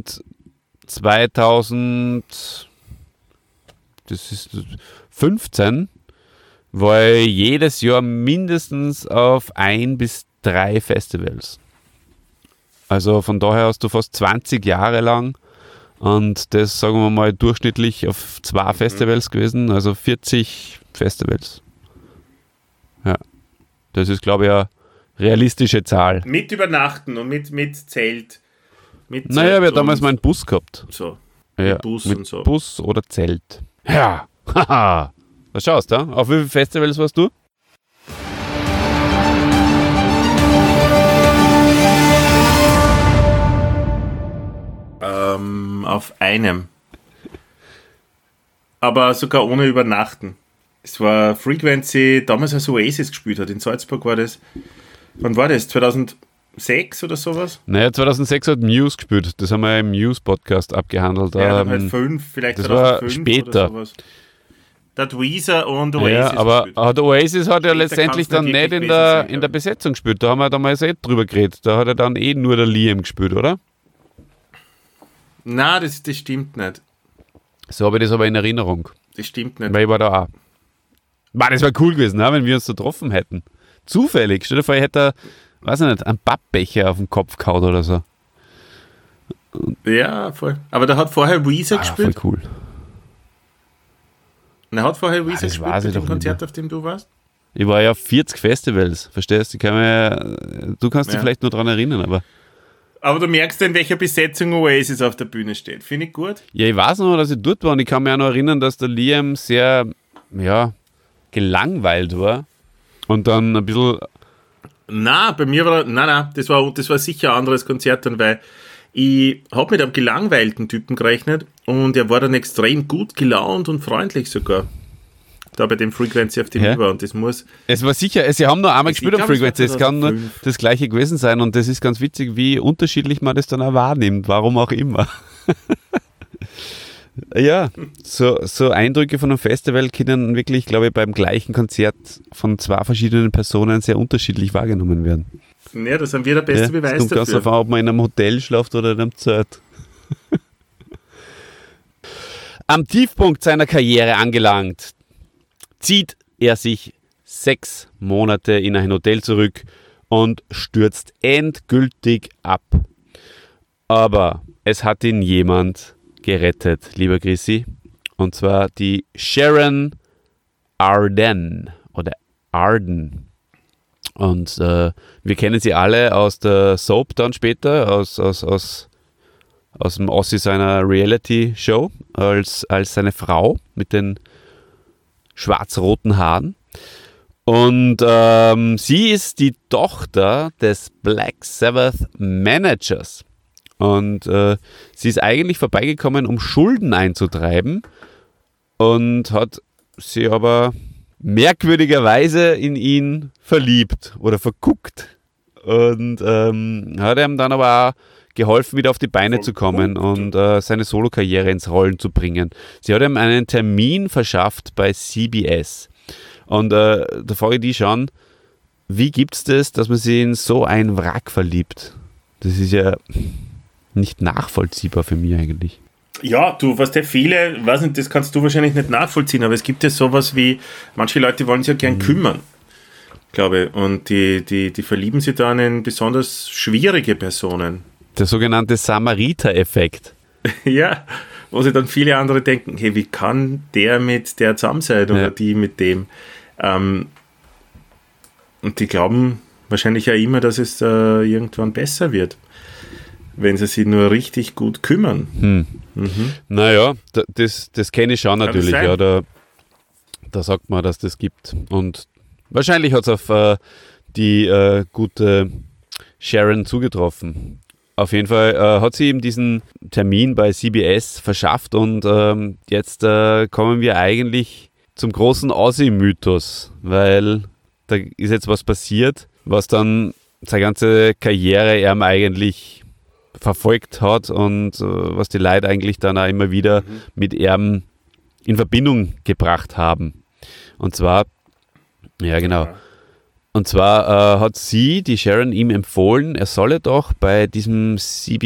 2015 war ich jedes Jahr mindestens auf 1 bis 3 Festivals. Also von daher hast du fast 20 Jahre lang und das, sagen wir mal, durchschnittlich auf 2 Festivals gewesen, also 40 Festivals. Ja, das ist, glaube ich, eine realistische Zahl. Mit Übernachten und mit Zelt. Naja, wir haben damals mal einen Bus gehabt. So. Ja, Mit Bus mit und so. Bus oder Zelt. Ja, haha. Was schaust du? Auf wie viele Festivals warst du? auf einem. Aber sogar ohne Übernachten. Es war Frequency, damals als Oasis gespielt hat. In Salzburg war das. Wann war das? 2006 oder sowas? Naja, 2006 hat Muse gespielt. Das haben wir im Muse-Podcast abgehandelt. Ja, dann halt 5, vielleicht das 2005 war später. Oder sowas. Da hat Weezer und Oasis ja, aber gespielt. Oasis hat ja letztendlich kann's dann nicht in sein, der Besetzung gespielt. Da haben wir damals drüber geredet. Da hat er dann nur der Liam gespielt, oder? Nein, das stimmt nicht. So habe ich das aber in Erinnerung. Das stimmt nicht. Weil ich war da auch. Mann, das wäre cool gewesen, ne, wenn wir uns so getroffen hätten. Zufällig. Stell dir vor, ich hätte, weiß ich nicht, einen Pappbecher auf den Kopf gehauen oder so. Ja, voll. Aber da hat vorher Weezer gespielt. Voll cool. Er hat vorher Weezer das gespielt weiß ich bei dem doch Konzert, nicht mehr. auf dem du warst? Ich war ja auf 40 Festivals, verstehst du? Du kannst dich vielleicht nur daran erinnern, aber... Aber du merkst, in welcher Besetzung Oasis auf der Bühne steht. Finde ich gut. Ja, ich weiß noch, dass ich dort war und ich kann mich auch noch erinnern, dass der Liam sehr, gelangweilt war und dann ein bisschen... Bei mir war das war sicher ein anderes Konzert dann, weil ich habe mit einem gelangweilten Typen gerechnet und er war dann extrem gut gelaunt und freundlich sogar. Da bei dem Frequency, auf dem ich war. Und das muss... Es war sicher, sie haben nur einmal gespielt am Frequency, es kann nur das gleiche gewesen sein und das ist ganz witzig, wie unterschiedlich man das dann auch wahrnimmt, warum auch immer. Ja, so Eindrücke von einem Festival können wirklich, glaube ich, beim gleichen Konzert von zwei verschiedenen Personen sehr unterschiedlich wahrgenommen werden. Ja, das sind wir der beste Beweis es kommt dafür. ganz darauf an, ob man in einem Hotel schlaft oder in einem Zelt. Am Tiefpunkt seiner Karriere angelangt, zieht er sich 6 Monate in ein Hotel zurück und stürzt endgültig ab. Aber es hat ihn jemand gerettet, lieber Chrissy. Und zwar die Sharon Arden oder Arden. Und wir kennen sie alle aus der Soap dann später, aus dem Ossi seiner Reality-Show, als seine Frau mit den schwarz-roten Haaren. Und sie ist die Tochter des Black Sabbath Managers. Und sie ist eigentlich vorbeigekommen, um Schulden einzutreiben und hat sie aber merkwürdigerweise in ihn verliebt oder verguckt. Und hat ihm dann aber auch geholfen, wieder auf die Beine zu kommen und seine Solokarriere ins Rollen zu bringen. Sie hat ihm einen Termin verschafft bei CBS. Und da frage ich die schon, wie gibt es das, dass man sich in so ein Wrack verliebt? Das ist ja nicht nachvollziehbar für mich eigentlich. Ja, du, was der viele, weiß nicht, das kannst du wahrscheinlich nicht nachvollziehen, aber es gibt ja sowas wie, manche Leute wollen sich ja gern kümmern, glaube ich, und die verlieben sich dann in besonders schwierige Personen. Der sogenannte Samariter-Effekt. Ja, wo sich dann viele andere denken, hey, wie kann der mit der zusammen sein oder die mit dem? Und die glauben wahrscheinlich ja immer, dass es irgendwann besser wird, wenn sie sich nur richtig gut kümmern. Naja, das kenne ich schon natürlich. Ja, da sagt man, dass das gibt. Und wahrscheinlich hat es auf die gute Sharon zugetroffen. Auf jeden Fall hat sie ihm diesen Termin bei CBS verschafft und jetzt kommen wir eigentlich zum großen Ozzy-Mythos, weil da ist jetzt was passiert, was dann seine ganze Karriere ihm eigentlich verfolgt hat und was die Leute eigentlich dann auch immer wieder mit ihm in Verbindung gebracht haben. Und zwar, ja genau, und zwar hat sie, die Sharon, ihm empfohlen, er solle doch bei diesem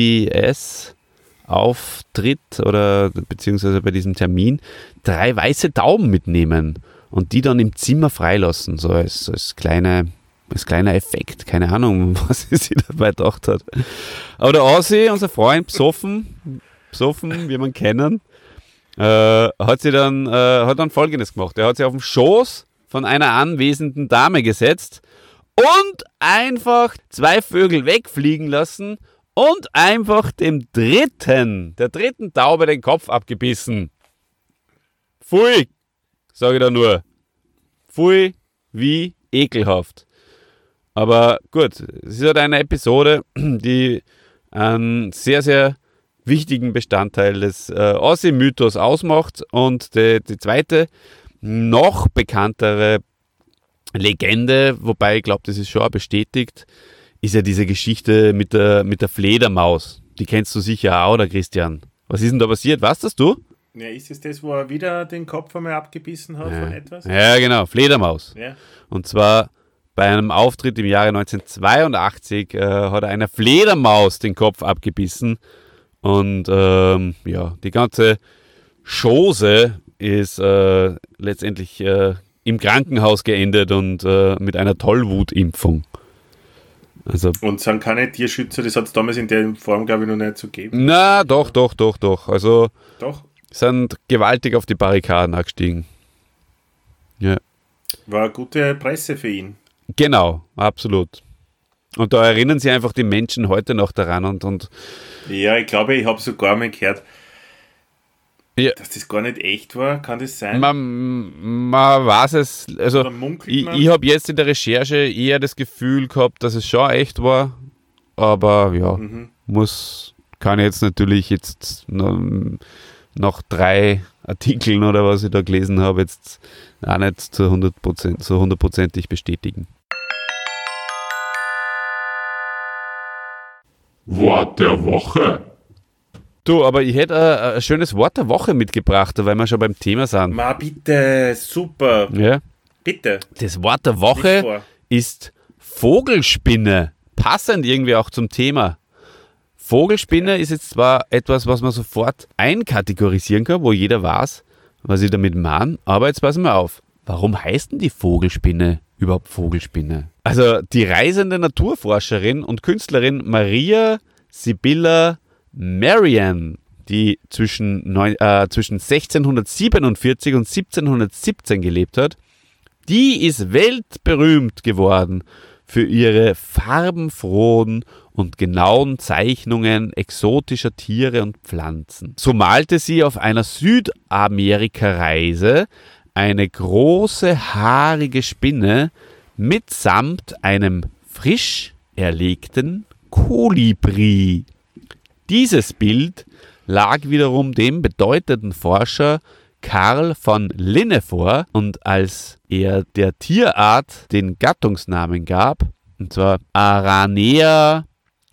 CBS-Auftritt oder beziehungsweise bei diesem Termin 3 weiße Tauben mitnehmen und die dann im Zimmer freilassen, so als kleiner Effekt, keine Ahnung, was sie sich dabei gedacht hat. Aber der Ossi, unser Freund, besoffen, wie man kennen, hat dann Folgendes gemacht. Er hat sich auf den Schoß von einer anwesenden Dame gesetzt und einfach 2 Vögel wegfliegen lassen und einfach der dritten Taube den Kopf abgebissen. Pfui, sage ich da nur. Pfui, wie ekelhaft. Aber gut, es ist halt eine Episode, die einen sehr, sehr wichtigen Bestandteil des Aussie-Mythos ausmacht. Und die zweite, noch bekanntere Legende, wobei ich glaube, das ist schon auch bestätigt, ist ja diese Geschichte mit der Fledermaus. Die kennst du sicher auch, oder Christian? Was ist denn da passiert? Weißt das du? Ja, ist es das, wo er wieder den Kopf einmal abgebissen hat von etwas? Ja, genau, Fledermaus. Ja. Und zwar bei einem Auftritt im Jahre 1982 hat einer Fledermaus den Kopf abgebissen. Und die ganze Chose ist letztendlich im Krankenhaus geendet und mit einer Tollwutimpfung. Also, und sind keine Tierschützer, das hat es damals in der Form, glaube ich, noch nicht so gegeben. Na, doch. Also Doch. sind gewaltig auf die Barrikaden angestiegen. Ja. War eine gute Presse für ihn. Genau, absolut. Und da erinnern sich einfach die Menschen heute noch daran und Ja, ich glaube, ich habe sogar mal gehört, ja, dass das gar nicht echt war. Kann das sein? man weiß es, also Oder munkelt man? ich habe jetzt in der Recherche eher das Gefühl gehabt, dass es schon echt war, aber ja, kann ich jetzt natürlich nach 3 Artikeln oder was ich da gelesen habe, jetzt auch nicht zu 100%ig bestätigen. Wort der Woche. Du, aber ich hätte ein schönes Wort der Woche mitgebracht, weil wir schon beim Thema sind. Ma, bitte, super. Ja. Bitte. Das Wort der Lies Woche vor. ist Vogelspinne. Passend irgendwie auch zum Thema. Vogelspinne ist jetzt zwar etwas, was man sofort einkategorisieren kann, wo jeder weiß, was ich damit meine, aber jetzt passen wir auf. Warum heißt denn die Vogelspinne überhaupt Vogelspinne? Also die reisende Naturforscherin und Künstlerin Maria Sibylla Merian, die zwischen 1647 und 1717 gelebt hat, die ist weltberühmt geworden für ihre farbenfrohen und genauen Zeichnungen exotischer Tiere und Pflanzen. So malte sie auf einer Südamerika-Reise eine große haarige Spinne mitsamt einem frisch erlegten Kolibri. Dieses Bild lag wiederum dem bedeutenden Forscher Carl von Linne vor, und als er der Tierart den Gattungsnamen gab, und zwar Aranea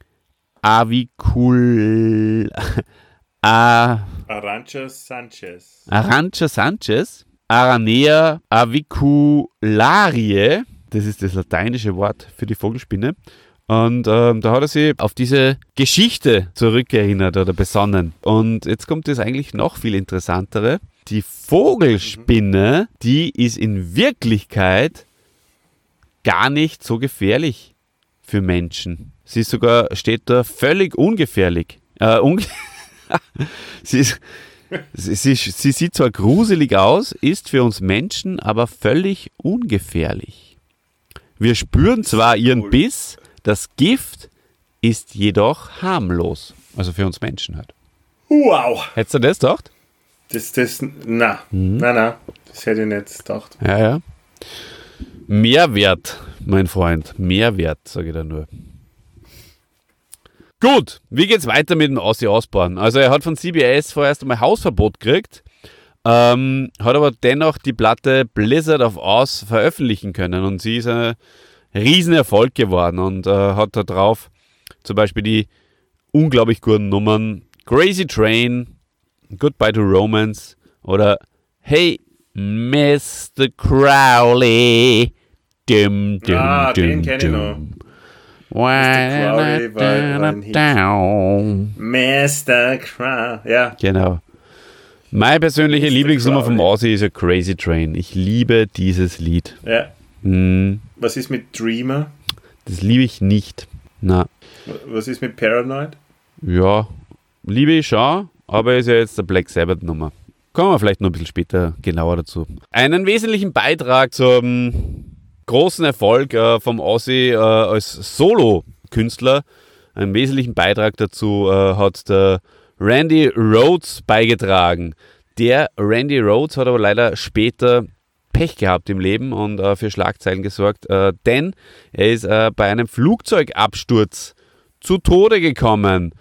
Arantxa Sanchez, Aranea avicularie, das ist das lateinische Wort für die Vogelspinne. Und da hat er sich auf diese Geschichte zurückerinnert oder besonnen. Und jetzt kommt das eigentlich noch viel interessantere. Die Vogelspinne, die ist in Wirklichkeit gar nicht so gefährlich für Menschen. Sie ist sogar, steht da, völlig ungefährlich. Sie sieht zwar gruselig aus, ist für uns Menschen aber völlig ungefährlich. Wir spüren zwar ihren Biss, das Gift ist jedoch harmlos. Also für uns Menschen halt. Wow. Hättest du das gedacht? Nein, das hätte ich nicht gedacht. Ja. Mehrwert, mein Freund. Mehrwert, sage ich da nur. Gut, wie geht's weiter mit dem Ozzy Osbourne? Also er hat von CBS vorerst einmal Hausverbot gekriegt, hat aber dennoch die Platte Blizzard of Oz veröffentlichen können, und sie ist ein Riesenerfolg geworden und hat da drauf zum Beispiel die unglaublich guten Nummern Crazy Train, Goodbye to Romance oder Hey Mr. Crowley. Den kenne ich noch. Mr. Crowley war ein Hit. Mr. Crowley, ja. Genau. Meine persönliche Mr. Lieblingsnummer vom Crowley. Ozzy ist ja Crazy Train. Ich liebe dieses Lied. Ja. Was ist mit Dreamer? Das liebe ich nicht. Na, Was ist mit Paranoid? ja, liebe ich schon, aber ist ja jetzt der Black Sabbath Nummer. Kommen wir vielleicht noch ein bisschen später genauer dazu. Einen wesentlichen Beitrag zum großen Erfolg vom Ozzy als Solo-Künstler, einen wesentlichen Beitrag dazu hat der Randy Rhoads beigetragen. Der Randy Rhoads hat aber leider später Pech gehabt im Leben und für Schlagzeilen gesorgt, denn er ist bei einem Flugzeugabsturz zu Tode gekommen.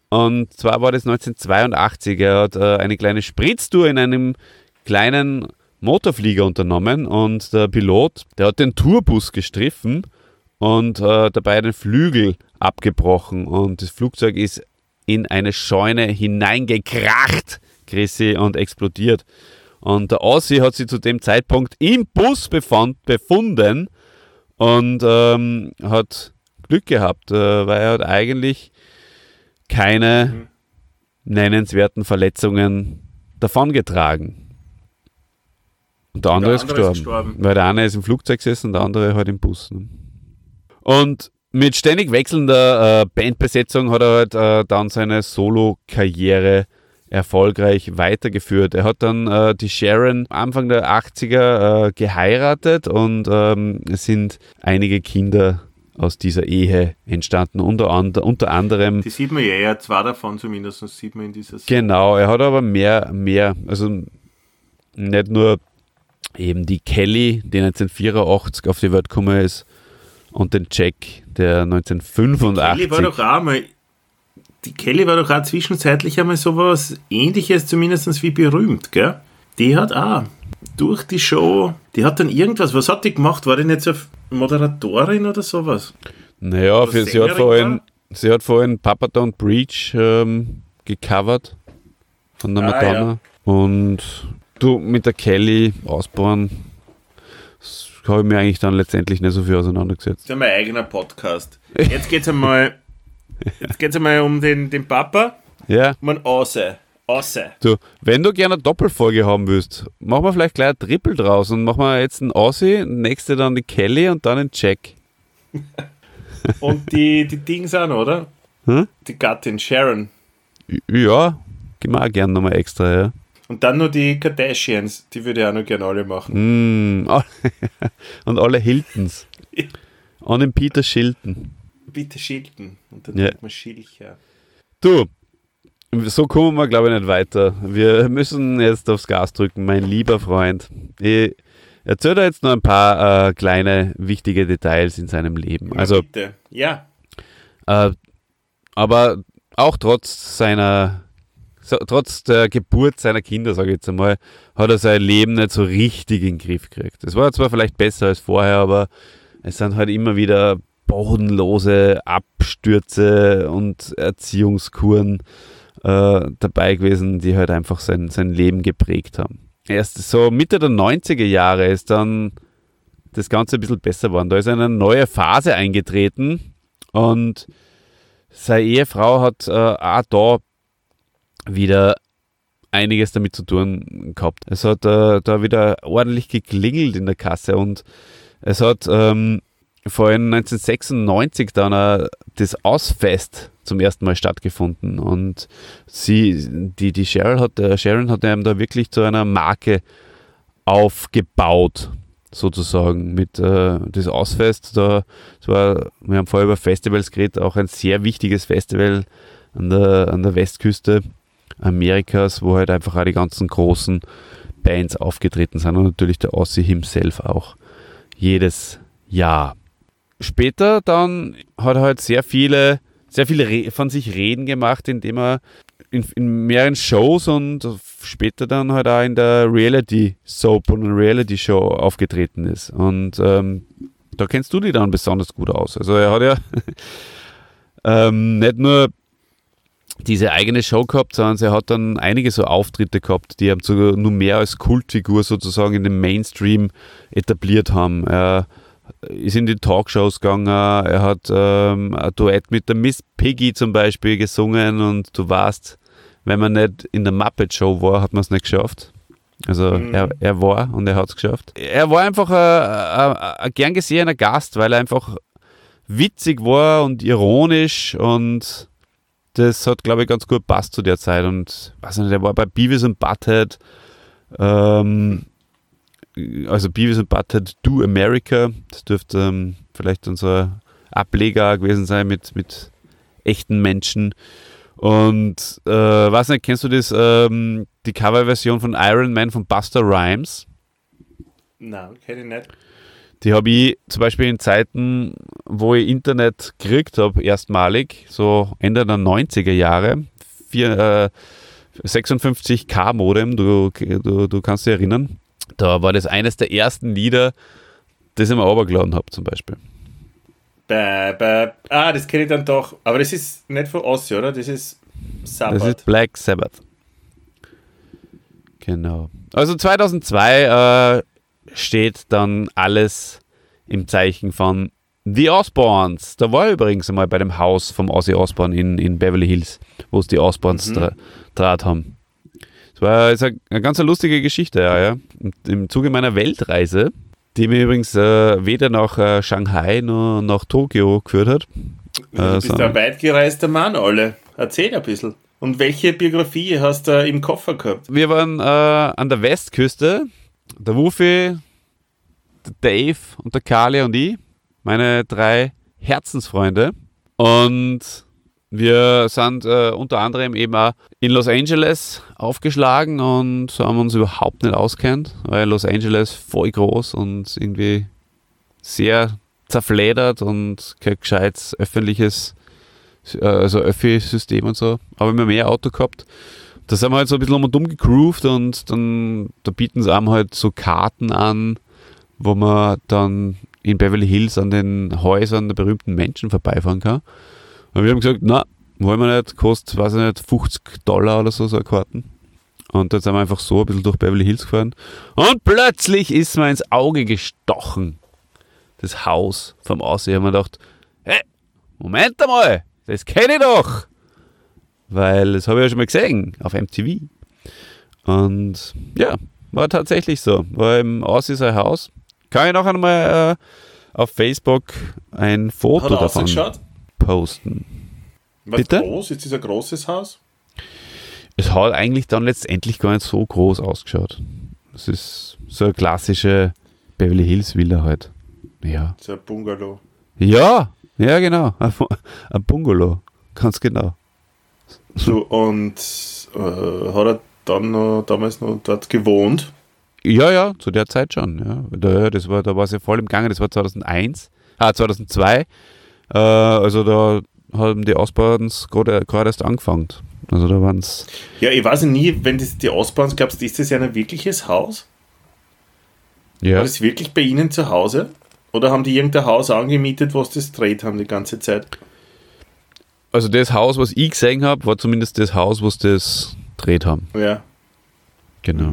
Und zwar war das 1982. Er hat eine kleine Spritztour in einem kleinen Motorflieger unternommen und der Pilot, der hat den Tourbus gestriffen und dabei den Flügel abgebrochen und das Flugzeug ist in eine Scheune hineingekracht, Chrissy, und explodiert. Und der Ossi hat sich zu dem Zeitpunkt im Bus befunden und hat Glück gehabt, weil er hat eigentlich keine nennenswerten Verletzungen davongetragen. Und der andere ist gestorben. Weil der eine ist im Flugzeug gesessen und der andere halt im Bus. Ne? Und mit ständig wechselnder Bandbesetzung hat er halt dann seine Solo-Karriere erfolgreich weitergeführt. Er hat dann die Sharon Anfang der 80er geheiratet und es sind einige Kinder aus dieser Ehe entstanden, unter anderem. Die sieht man ja, zwei davon zumindest sieht man in dieser Serie. Genau, er hat aber mehr, also nicht nur eben die Kelly, die 1984 auf die Welt gekommen ist, und den Jack, der 1985. Die Kelly war doch auch zwischenzeitlich einmal sowas Ähnliches, zumindest wie berühmt, gell? Die hat auch durch die Show, die hat dann irgendwas, was hat die gemacht? War die nicht so Moderatorin oder sowas? Naja, sie hat vorhin Papa Don't Preach gecovert von der Madonna. Ja. Und du, mit der Kelly ausbauen, habe ich mir eigentlich dann letztendlich nicht so viel auseinandergesetzt. Das ist ja mein eigener Podcast. Jetzt geht's einmal um den Papa. Ja. Um einen Ausse. Du, wenn du gerne eine Doppelfolge haben willst, machen wir vielleicht gleich ein Triple draus und machen wir jetzt einen Aussie, nächste dann die Kelly und dann den Jack. Und die Dings auch noch, oder? Die Gattin, Sharon. Ja, gehen wir auch gerne nochmal extra, ja. Und dann noch die Kardashians, die würde ich auch noch gerne alle machen. Und alle Hiltons. Und den Peter Shilton. Peter Shilton. Und dann nennt man Schilch, ja. Du, so kommen wir, glaube ich, nicht weiter. Wir müssen jetzt aufs Gas drücken, mein lieber Freund. Ich erzähle dir jetzt noch ein paar kleine, wichtige Details in seinem Leben. Ja, also, bitte. Ja. Aber auch trotz der Geburt seiner Kinder, sage ich jetzt einmal, hat er sein Leben nicht so richtig in den Griff gekriegt. Es war zwar vielleicht besser als vorher, aber es sind halt immer wieder bodenlose Abstürze und Erziehungskuren dabei gewesen, die halt einfach sein Leben geprägt haben. Erst so Mitte der 90er Jahre ist dann das Ganze ein bisschen besser geworden. Da ist eine neue Phase eingetreten und seine Ehefrau hat auch da wieder einiges damit zu tun gehabt. Es hat da wieder ordentlich geklingelt in der Kasse und es hat vorhin 1996 dann das Ausfest zum ersten Mal stattgefunden und die Sharon hat ihm da wirklich zu einer Marke aufgebaut, sozusagen, mit das Ausfest. Wir haben vorher über Festivals geredet, auch ein sehr wichtiges Festival an der Westküste Amerikas, wo halt einfach auch die ganzen großen Bands aufgetreten sind und natürlich der Ossi himself auch jedes Jahr. Später dann hat er halt sehr viele von sich reden gemacht, indem er in mehreren Shows und später dann halt auch in der Reality-Soap und Reality-Show aufgetreten ist. Und da kennst du dich dann besonders gut aus. Also er hat ja nicht nur diese eigene Show gehabt, sondern er hat dann einige so Auftritte gehabt, die ihm sogar nur mehr als Kultfigur sozusagen in den Mainstream etabliert haben. Er ist in die Talkshows gegangen, er hat ein Duett mit der Miss Piggy zum Beispiel gesungen und du weißt, wenn man nicht in der Muppet Show war, hat man es nicht geschafft. Also er war und er hat es geschafft. Er war einfach ein gern gesehener Gast, weil er einfach witzig war und ironisch und das hat, glaube ich, ganz gut gepasst zu der Zeit und weiß nicht, er war bei Beavis and Butthead, also Beavis and Butthead Do America, das dürfte vielleicht unser Ableger gewesen sein mit echten Menschen. Und weiß nicht, kennst du das, die Coverversion von Iron Man von Busta Rhymes? Nein, kenne ich nicht. Die habe ich zum Beispiel in Zeiten, wo ich Internet gekriegt habe, erstmalig, so Ende der 90er Jahre, 56K Modem, du kannst dich erinnern. Da war das eines der ersten Lieder, das ich mir runtergeladen habe zum Beispiel. Das kenne ich dann doch. Aber das ist nicht von Ossi, oder? Das ist Sabbath. Das ist Black Sabbath. Genau. Also 2002 steht dann alles im Zeichen von The Osbournes. Da war ich übrigens einmal bei dem Haus vom Ozzy Osbourne in Beverly Hills, wo es die Osbournes draht haben. Das war jetzt eine ganz lustige Geschichte, ja. Und im Zuge meiner Weltreise, die mir übrigens weder nach Shanghai noch nach Tokio geführt hat. Du bist ein weit gereister Mann, alle. Erzähl ein bisschen. Und welche Biografie hast du im Koffer gehabt? Wir waren an der Westküste, der Wufi, der Dave und der Kali und ich, meine 3 Herzensfreunde. Und wir sind unter anderem eben auch in Los Angeles aufgeschlagen und haben uns überhaupt nicht auskennt, weil Los Angeles voll groß und irgendwie sehr zerfledert und kein gescheites öffentliches, also Öffi-System und so. Aber wir haben mehr Auto gehabt. Da sind wir halt so ein bisschen um und um gegroovt und dann da bieten sie einem halt so Karten an, wo man dann in Beverly Hills an den Häusern der berühmten Menschen vorbeifahren kann. Und wir haben gesagt, na, wollen wir nicht, kostet, weiß ich nicht, $50 oder so eine Karten. Und dann sind wir einfach so ein bisschen durch Beverly Hills gefahren. Und plötzlich ist mir ins Auge gestochen, das Haus vom Aussehen. Ich habe mir gedacht, hey, Moment einmal, das kenne ich doch. Weil das habe ich ja schon mal gesehen auf MTV. Und ja, war tatsächlich so. War im Aussie sein Haus. Kann ich noch einmal auf Facebook ein Foto davon posten. Was bitte? Groß? Ist das ein großes Haus? Es hat eigentlich dann letztendlich gar nicht so groß ausgeschaut. Es ist so eine klassische Beverly Hills Villa halt. Ja. So ein Bungalow. Ja, genau. Ein Bungalow. Ganz genau. So, und hat er dann damals noch dort gewohnt? Ja, zu der Zeit schon. Ja. Da war es ja voll im Gange, das war 2002. Also da haben die Osbournes gerade erst angefangen. Also da waren es. Ja, ich weiß nie, wenn das die Osbournes, glaubst du, ist das ja ein wirkliches Haus? Ja. War das wirklich bei ihnen zu Hause? Oder haben die irgendein Haus angemietet, wo sie das dreht haben die ganze Zeit? Also das Haus, was ich gesehen habe, war zumindest das Haus, wo sie das dreht haben. Ja. Genau.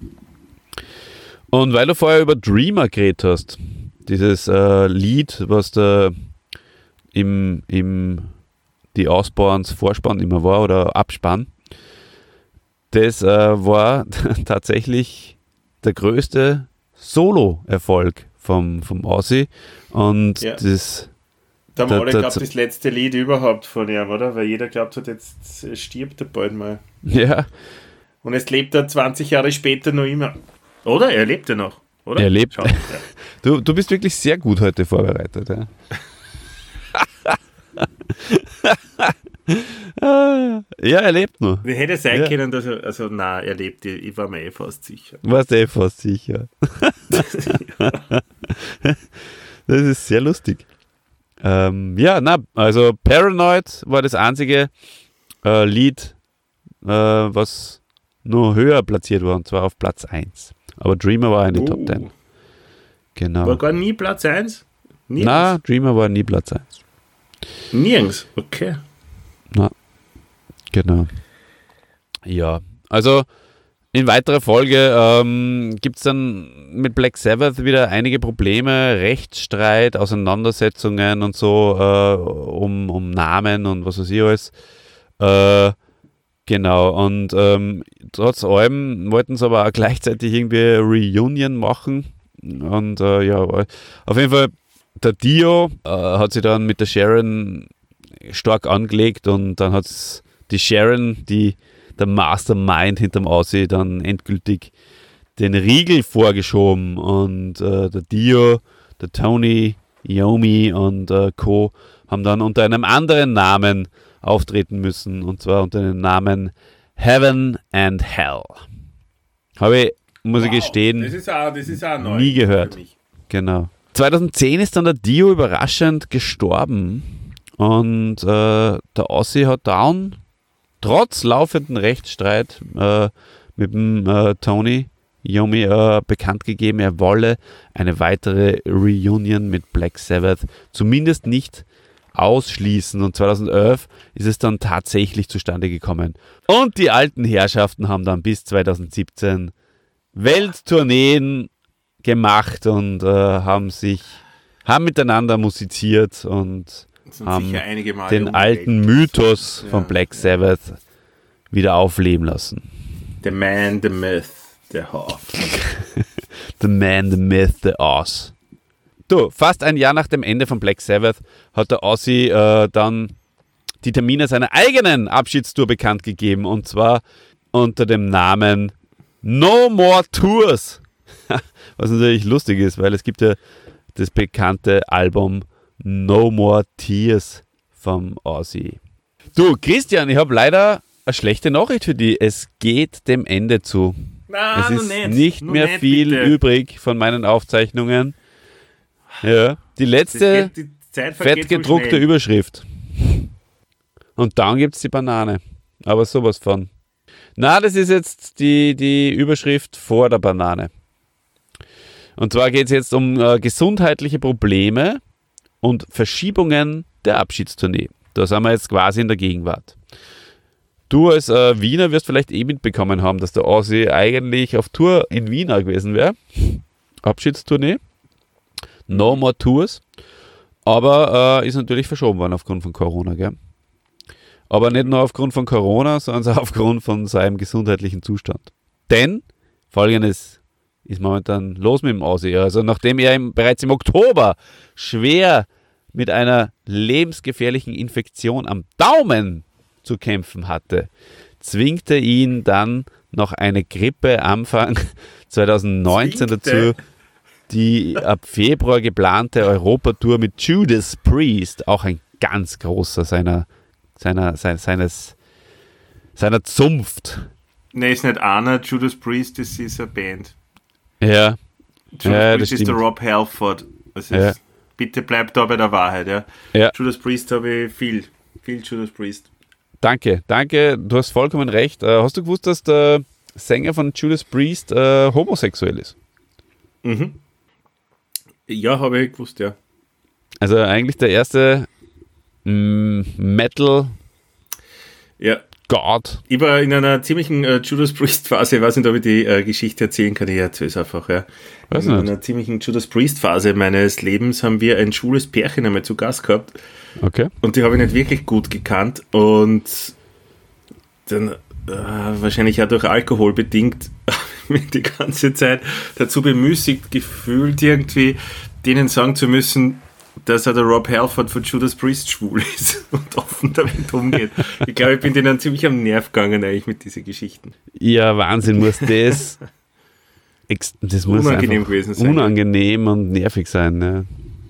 Und weil du vorher über Dreamer geredet hast, dieses Lied, was da im die Osbournes Vorspann immer war oder Abspann, das war tatsächlich der größte Solo-Erfolg vom Ozzy. Und ja. das... Da haben alle geglaubt, das letzte Lied überhaupt von ihm, oder? Weil jeder glaubt hat, jetzt stirbt er bald mal. Ja. Und jetzt lebt er 20 Jahre später noch immer. Oder? Er lebt ja noch, oder? Er lebt. Schau, ja. Du bist wirklich sehr gut heute vorbereitet. Ja, ja, er lebt noch. Wie hätte es sein können, dass er, also nein, er lebt, ich war mir fast sicher. Warst du fast sicher. Das ist sehr lustig. Also Paranoid war das einzige Lied, was nur höher platziert war, und zwar auf Platz 1. Aber Dreamer war in die Top 10. Genau. War gar nie Platz 1? Nein, Dreamer war nie Platz 1. Nirgends, okay. Na, genau. Ja, also in weiterer Folge gibt es dann mit Black Sabbath wieder einige Probleme, Rechtsstreit, Auseinandersetzungen und so um Namen und was weiß ich alles. Genau, und trotz allem wollten sie aber auch gleichzeitig irgendwie eine Reunion machen. Und auf jeden Fall, der Dio hat sich dann mit der Sharon stark angelegt und dann hat die Sharon, der Mastermind hinterm Aussie, dann endgültig den Riegel vorgeschoben und der Dio, der Tony, Iommi und Co. haben dann unter einem anderen Namen auftreten müssen, und zwar unter dem Namen Heaven and Hell. Habe ich, muss ich gestehen, das ist auch neu nie gehört. für mich. Genau. 2010 ist dann der Dio überraschend gestorben und der Ozzy hat dann trotz laufenden Rechtsstreit mit dem Tony Iommi bekannt gegeben, er wolle eine weitere Reunion mit Black Sabbath zumindest nicht ausschließen, und 2011 ist es dann tatsächlich zustande gekommen. Und die alten Herrschaften haben dann bis 2017 Welttourneen gemacht und haben miteinander musiziert und haben den alten Mythos von Black Sabbath wieder aufleben lassen. The Man, the Myth, the Half. The Man, the Myth, the Oz. Du, fast ein Jahr nach dem Ende von Black Sabbath hat der Ozzy dann die Termine seiner eigenen Abschiedstour bekannt gegeben, und zwar unter dem Namen No More Tours. Was natürlich lustig ist, weil es gibt ja das bekannte Album No More Tears vom Ozzy. Du, Christian, ich habe leider eine schlechte Nachricht für dich. Es geht dem Ende zu. Es ist nicht mehr viel übrig von meinen Aufzeichnungen. Ja, die letzte fett gedruckte Überschrift. Und dann gibt es die Banane. Aber sowas von. Na, das ist jetzt die Überschrift vor der Banane. Und zwar geht es jetzt um gesundheitliche Probleme und Verschiebungen der Abschiedstournee. Da sind wir jetzt quasi in der Gegenwart. Du als Wiener wirst vielleicht mitbekommen haben, dass der Ozzy eigentlich auf Tour in Wien gewesen wäre. Abschiedstournee. No More Tours. Aber ist natürlich verschoben worden aufgrund von Corona, gell? Aber nicht nur aufgrund von Corona, sondern auch aufgrund von seinem gesundheitlichen Zustand. Denn Folgendes ist momentan los mit dem Ozzy. Also nachdem er bereits im Oktober schwer mit einer lebensgefährlichen Infektion am Daumen zu kämpfen hatte, zwingte ihn dann noch eine Grippe Anfang 2019 dazu, die ab Februar geplante Europatour mit Judas Priest, auch ein ganz großer seiner Zunft. Ne, ist nicht einer, Judas Priest, das ist eine Band. Ja. Judas Priest ist der Rob Halford. Also bitte bleibt da bei der Wahrheit. Ja. Judas Priest habe ich viel Judas Priest. Danke, du hast vollkommen recht. Hast du gewusst, dass der Sänger von Judas Priest homosexuell ist? Mhm. Ja, habe ich gewusst, ja. Also eigentlich der erste Metal God. Ich war in einer ziemlichen Judas Priest Phase, ich weiß nicht, ob ich die Geschichte erzählen kann, ich erzähle es einfach. Ja. In einer ziemlichen Judas Priest Phase meines Lebens haben wir ein schwules Pärchen einmal zu Gast gehabt. Okay. Und die habe ich nicht wirklich gut gekannt, und dann wahrscheinlich auch durch Alkohol bedingt mich die ganze Zeit dazu bemüßigt gefühlt, irgendwie denen sagen zu müssen, dass der Rob Halford von Judas Priest schwul ist und offen damit umgeht. Ich glaube, ich bin denen ziemlich am Nerv gegangen eigentlich mit diesen Geschichten. Ja, Wahnsinn, muss das muss unangenehm gewesen sein. Unangenehm und nervig sein. Ja.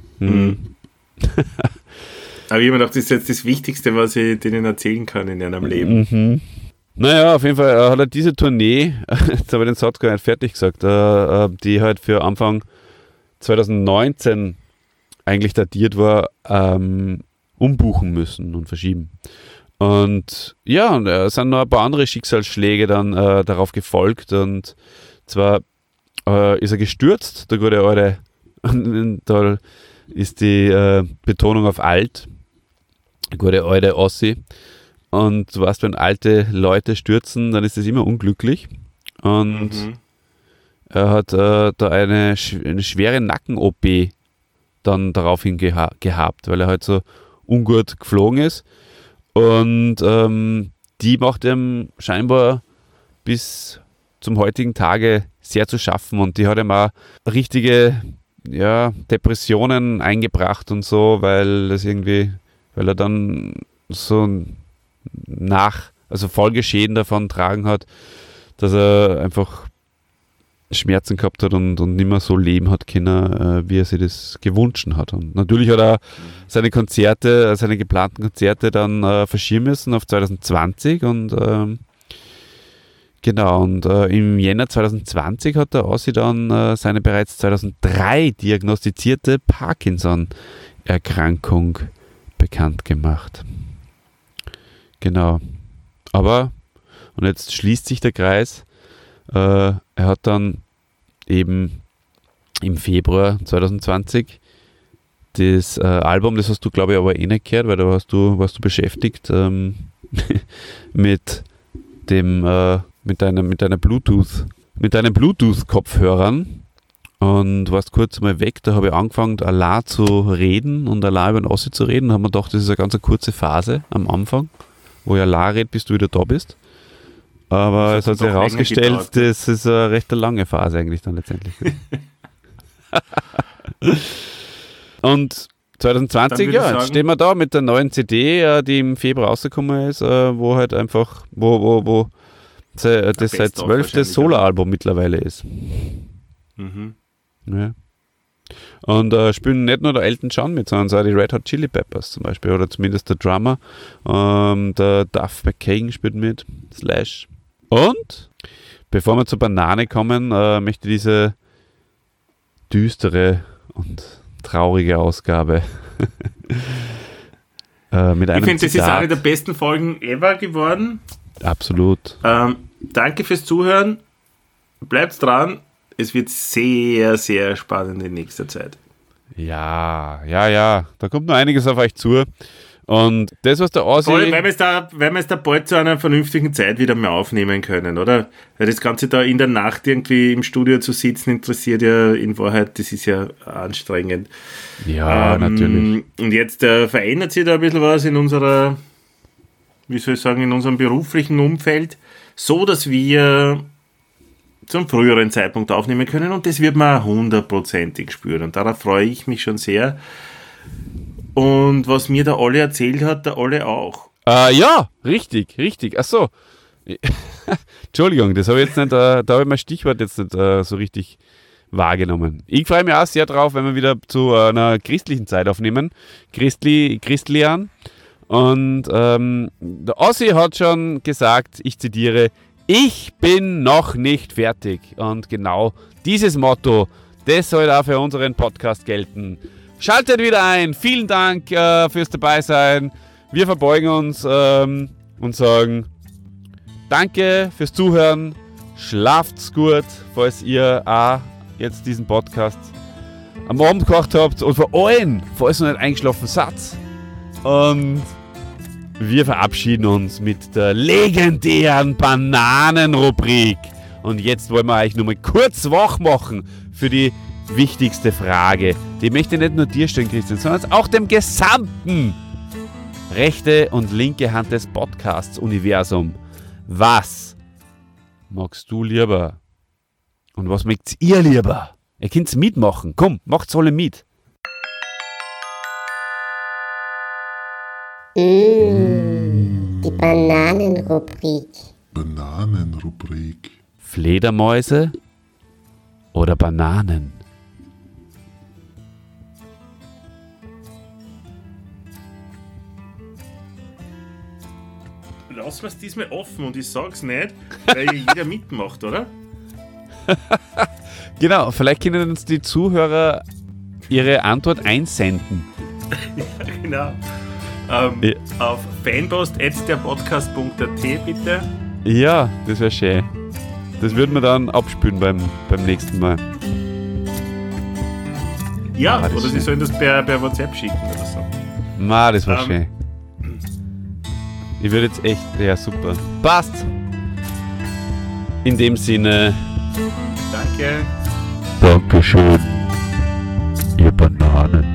Aber ich habe mir gedacht, das ist jetzt das Wichtigste, was ich denen erzählen kann in ihrem Leben. Mhm. Naja, auf jeden Fall hat er diese Tournee, jetzt habe ich den Satz gar nicht fertig gesagt, die halt für Anfang 2019 eigentlich datiert war, umbuchen müssen und verschieben. Und ja, es sind noch ein paar andere Schicksalsschläge dann darauf gefolgt, und zwar ist er gestürzt, der gute Alte, da ist die Betonung auf alt, der gute Alte Ozzy. Und du weißt, wenn alte Leute stürzen, dann ist das immer unglücklich. Und er hat da eine schwere Nacken-OP dann daraufhin gehabt, weil er halt so ungut geflogen ist. Und die macht ihm scheinbar bis zum heutigen Tage sehr zu schaffen. Und die hat ihm auch richtige Depressionen eingebracht und so, weil er dann so Folgeschäden davon tragen hat, dass er einfach Schmerzen gehabt hat und nicht mehr so leben hat können, wie er sich das gewünscht hat. Und natürlich hat er seine geplanten Konzerte dann verschieben müssen auf 2020, und Genau, und im Jänner 2020 hat der Ossi dann seine bereits 2003 diagnostizierte Parkinson-Erkrankung bekannt gemacht. Genau. Aber, und jetzt schließt sich der Kreis, er hat dann eben im Februar 2020 das Album, das hast du glaube ich aber eh nicht gehört, weil da warst du beschäftigt mit deinen Bluetooth-Kopfhörern und warst kurz mal weg. Da habe ich angefangen, allein zu reden und allein über den Ossi zu reden. Da haben wir gedacht, das ist eine ganz kurze Phase am Anfang, wo ich allein rede, bis du wieder da bist. Aber es hat sich herausgestellt, das ist eine recht lange Phase eigentlich dann letztendlich. Und 2020, ja, jetzt stehen wir da mit der neuen CD, die im Februar rausgekommen ist, wo halt einfach, wo das seit 12. Solo-Album mittlerweile ist. Mhm. Ja. Und spielen nicht nur der Elton John mit, sondern auch die Red Hot Chili Peppers zum Beispiel, oder zumindest der Drummer. Der Duff McKagan spielt mit, Slash. Und, bevor wir zur Banane kommen, möchte ich diese düstere und traurige Ausgabe mit einem Ich finde, das ist Zitat. eine der besten Folgen ever geworden. Absolut. Danke fürs Zuhören. Bleibt dran. Es wird sehr, sehr spannend in nächster Zeit. Ja. Da kommt noch einiges auf euch zu. Und das, was der Ossi... Vor allem, weil wir es da bald zu einer vernünftigen Zeit wieder mehr aufnehmen können, oder? Weil das Ganze da in der Nacht irgendwie im Studio zu sitzen, interessiert ja in Wahrheit, das ist ja anstrengend. Ja, natürlich. Und jetzt verändert sich da ein bisschen was in unserer, wie soll ich sagen, in unserem beruflichen Umfeld, so dass wir zum früheren Zeitpunkt aufnehmen können und das wird man 100%ig spüren. Und darauf freue ich mich schon sehr. Und was mir der Olle erzählt hat, der Olle auch. Ja, richtig. Ach so. Entschuldigung, das habe ich jetzt nicht, da habe ich mein Stichwort jetzt nicht so richtig wahrgenommen. Ich freue mich auch sehr drauf, wenn wir wieder zu einer christlichen Zeit aufnehmen. Christlian. Und der Ossi hat schon gesagt, ich zitiere, ich bin noch nicht fertig. Und genau dieses Motto, das soll auch für unseren Podcast gelten. Schaltet wieder ein. Vielen Dank fürs Dabeisein. Wir verbeugen uns und sagen danke fürs Zuhören. Schlaft's gut, falls ihr auch jetzt diesen Podcast am Abend gemacht habt. Und vor allem, falls ihr nicht eingeschlafen seid. Und wir verabschieden uns mit der legendären Bananenrubrik. Und jetzt wollen wir euch nur mal kurz wach machen für die wichtigste Frage. Die möchte ich nicht nur dir stellen, Christian, sondern auch dem gesamten rechte und linke Hand des Podcasts-Universum. Was magst du lieber? Und was mögt ihr lieber? Ihr könnt's mitmachen. Komm, macht's alle mit. Die Bananenrubrik. Bananenrubrik. Fledermäuse oder Bananen? Lassen wir es diesmal offen und ich sag's nicht, weil jeder mitmacht, oder? Genau, vielleicht können uns die Zuhörer ihre Antwort einsenden. Genau. Auf fanpost@derpodcast.at bitte. Ja, das wäre schön. Das würden wir dann abspülen beim nächsten Mal. Ja, das oder ist sie schön. sollen das per WhatsApp schicken oder so. Das war schön. Ich würde jetzt echt, ja super. Passt! In dem Sinne. Danke. Dankeschön, ihr Bananen.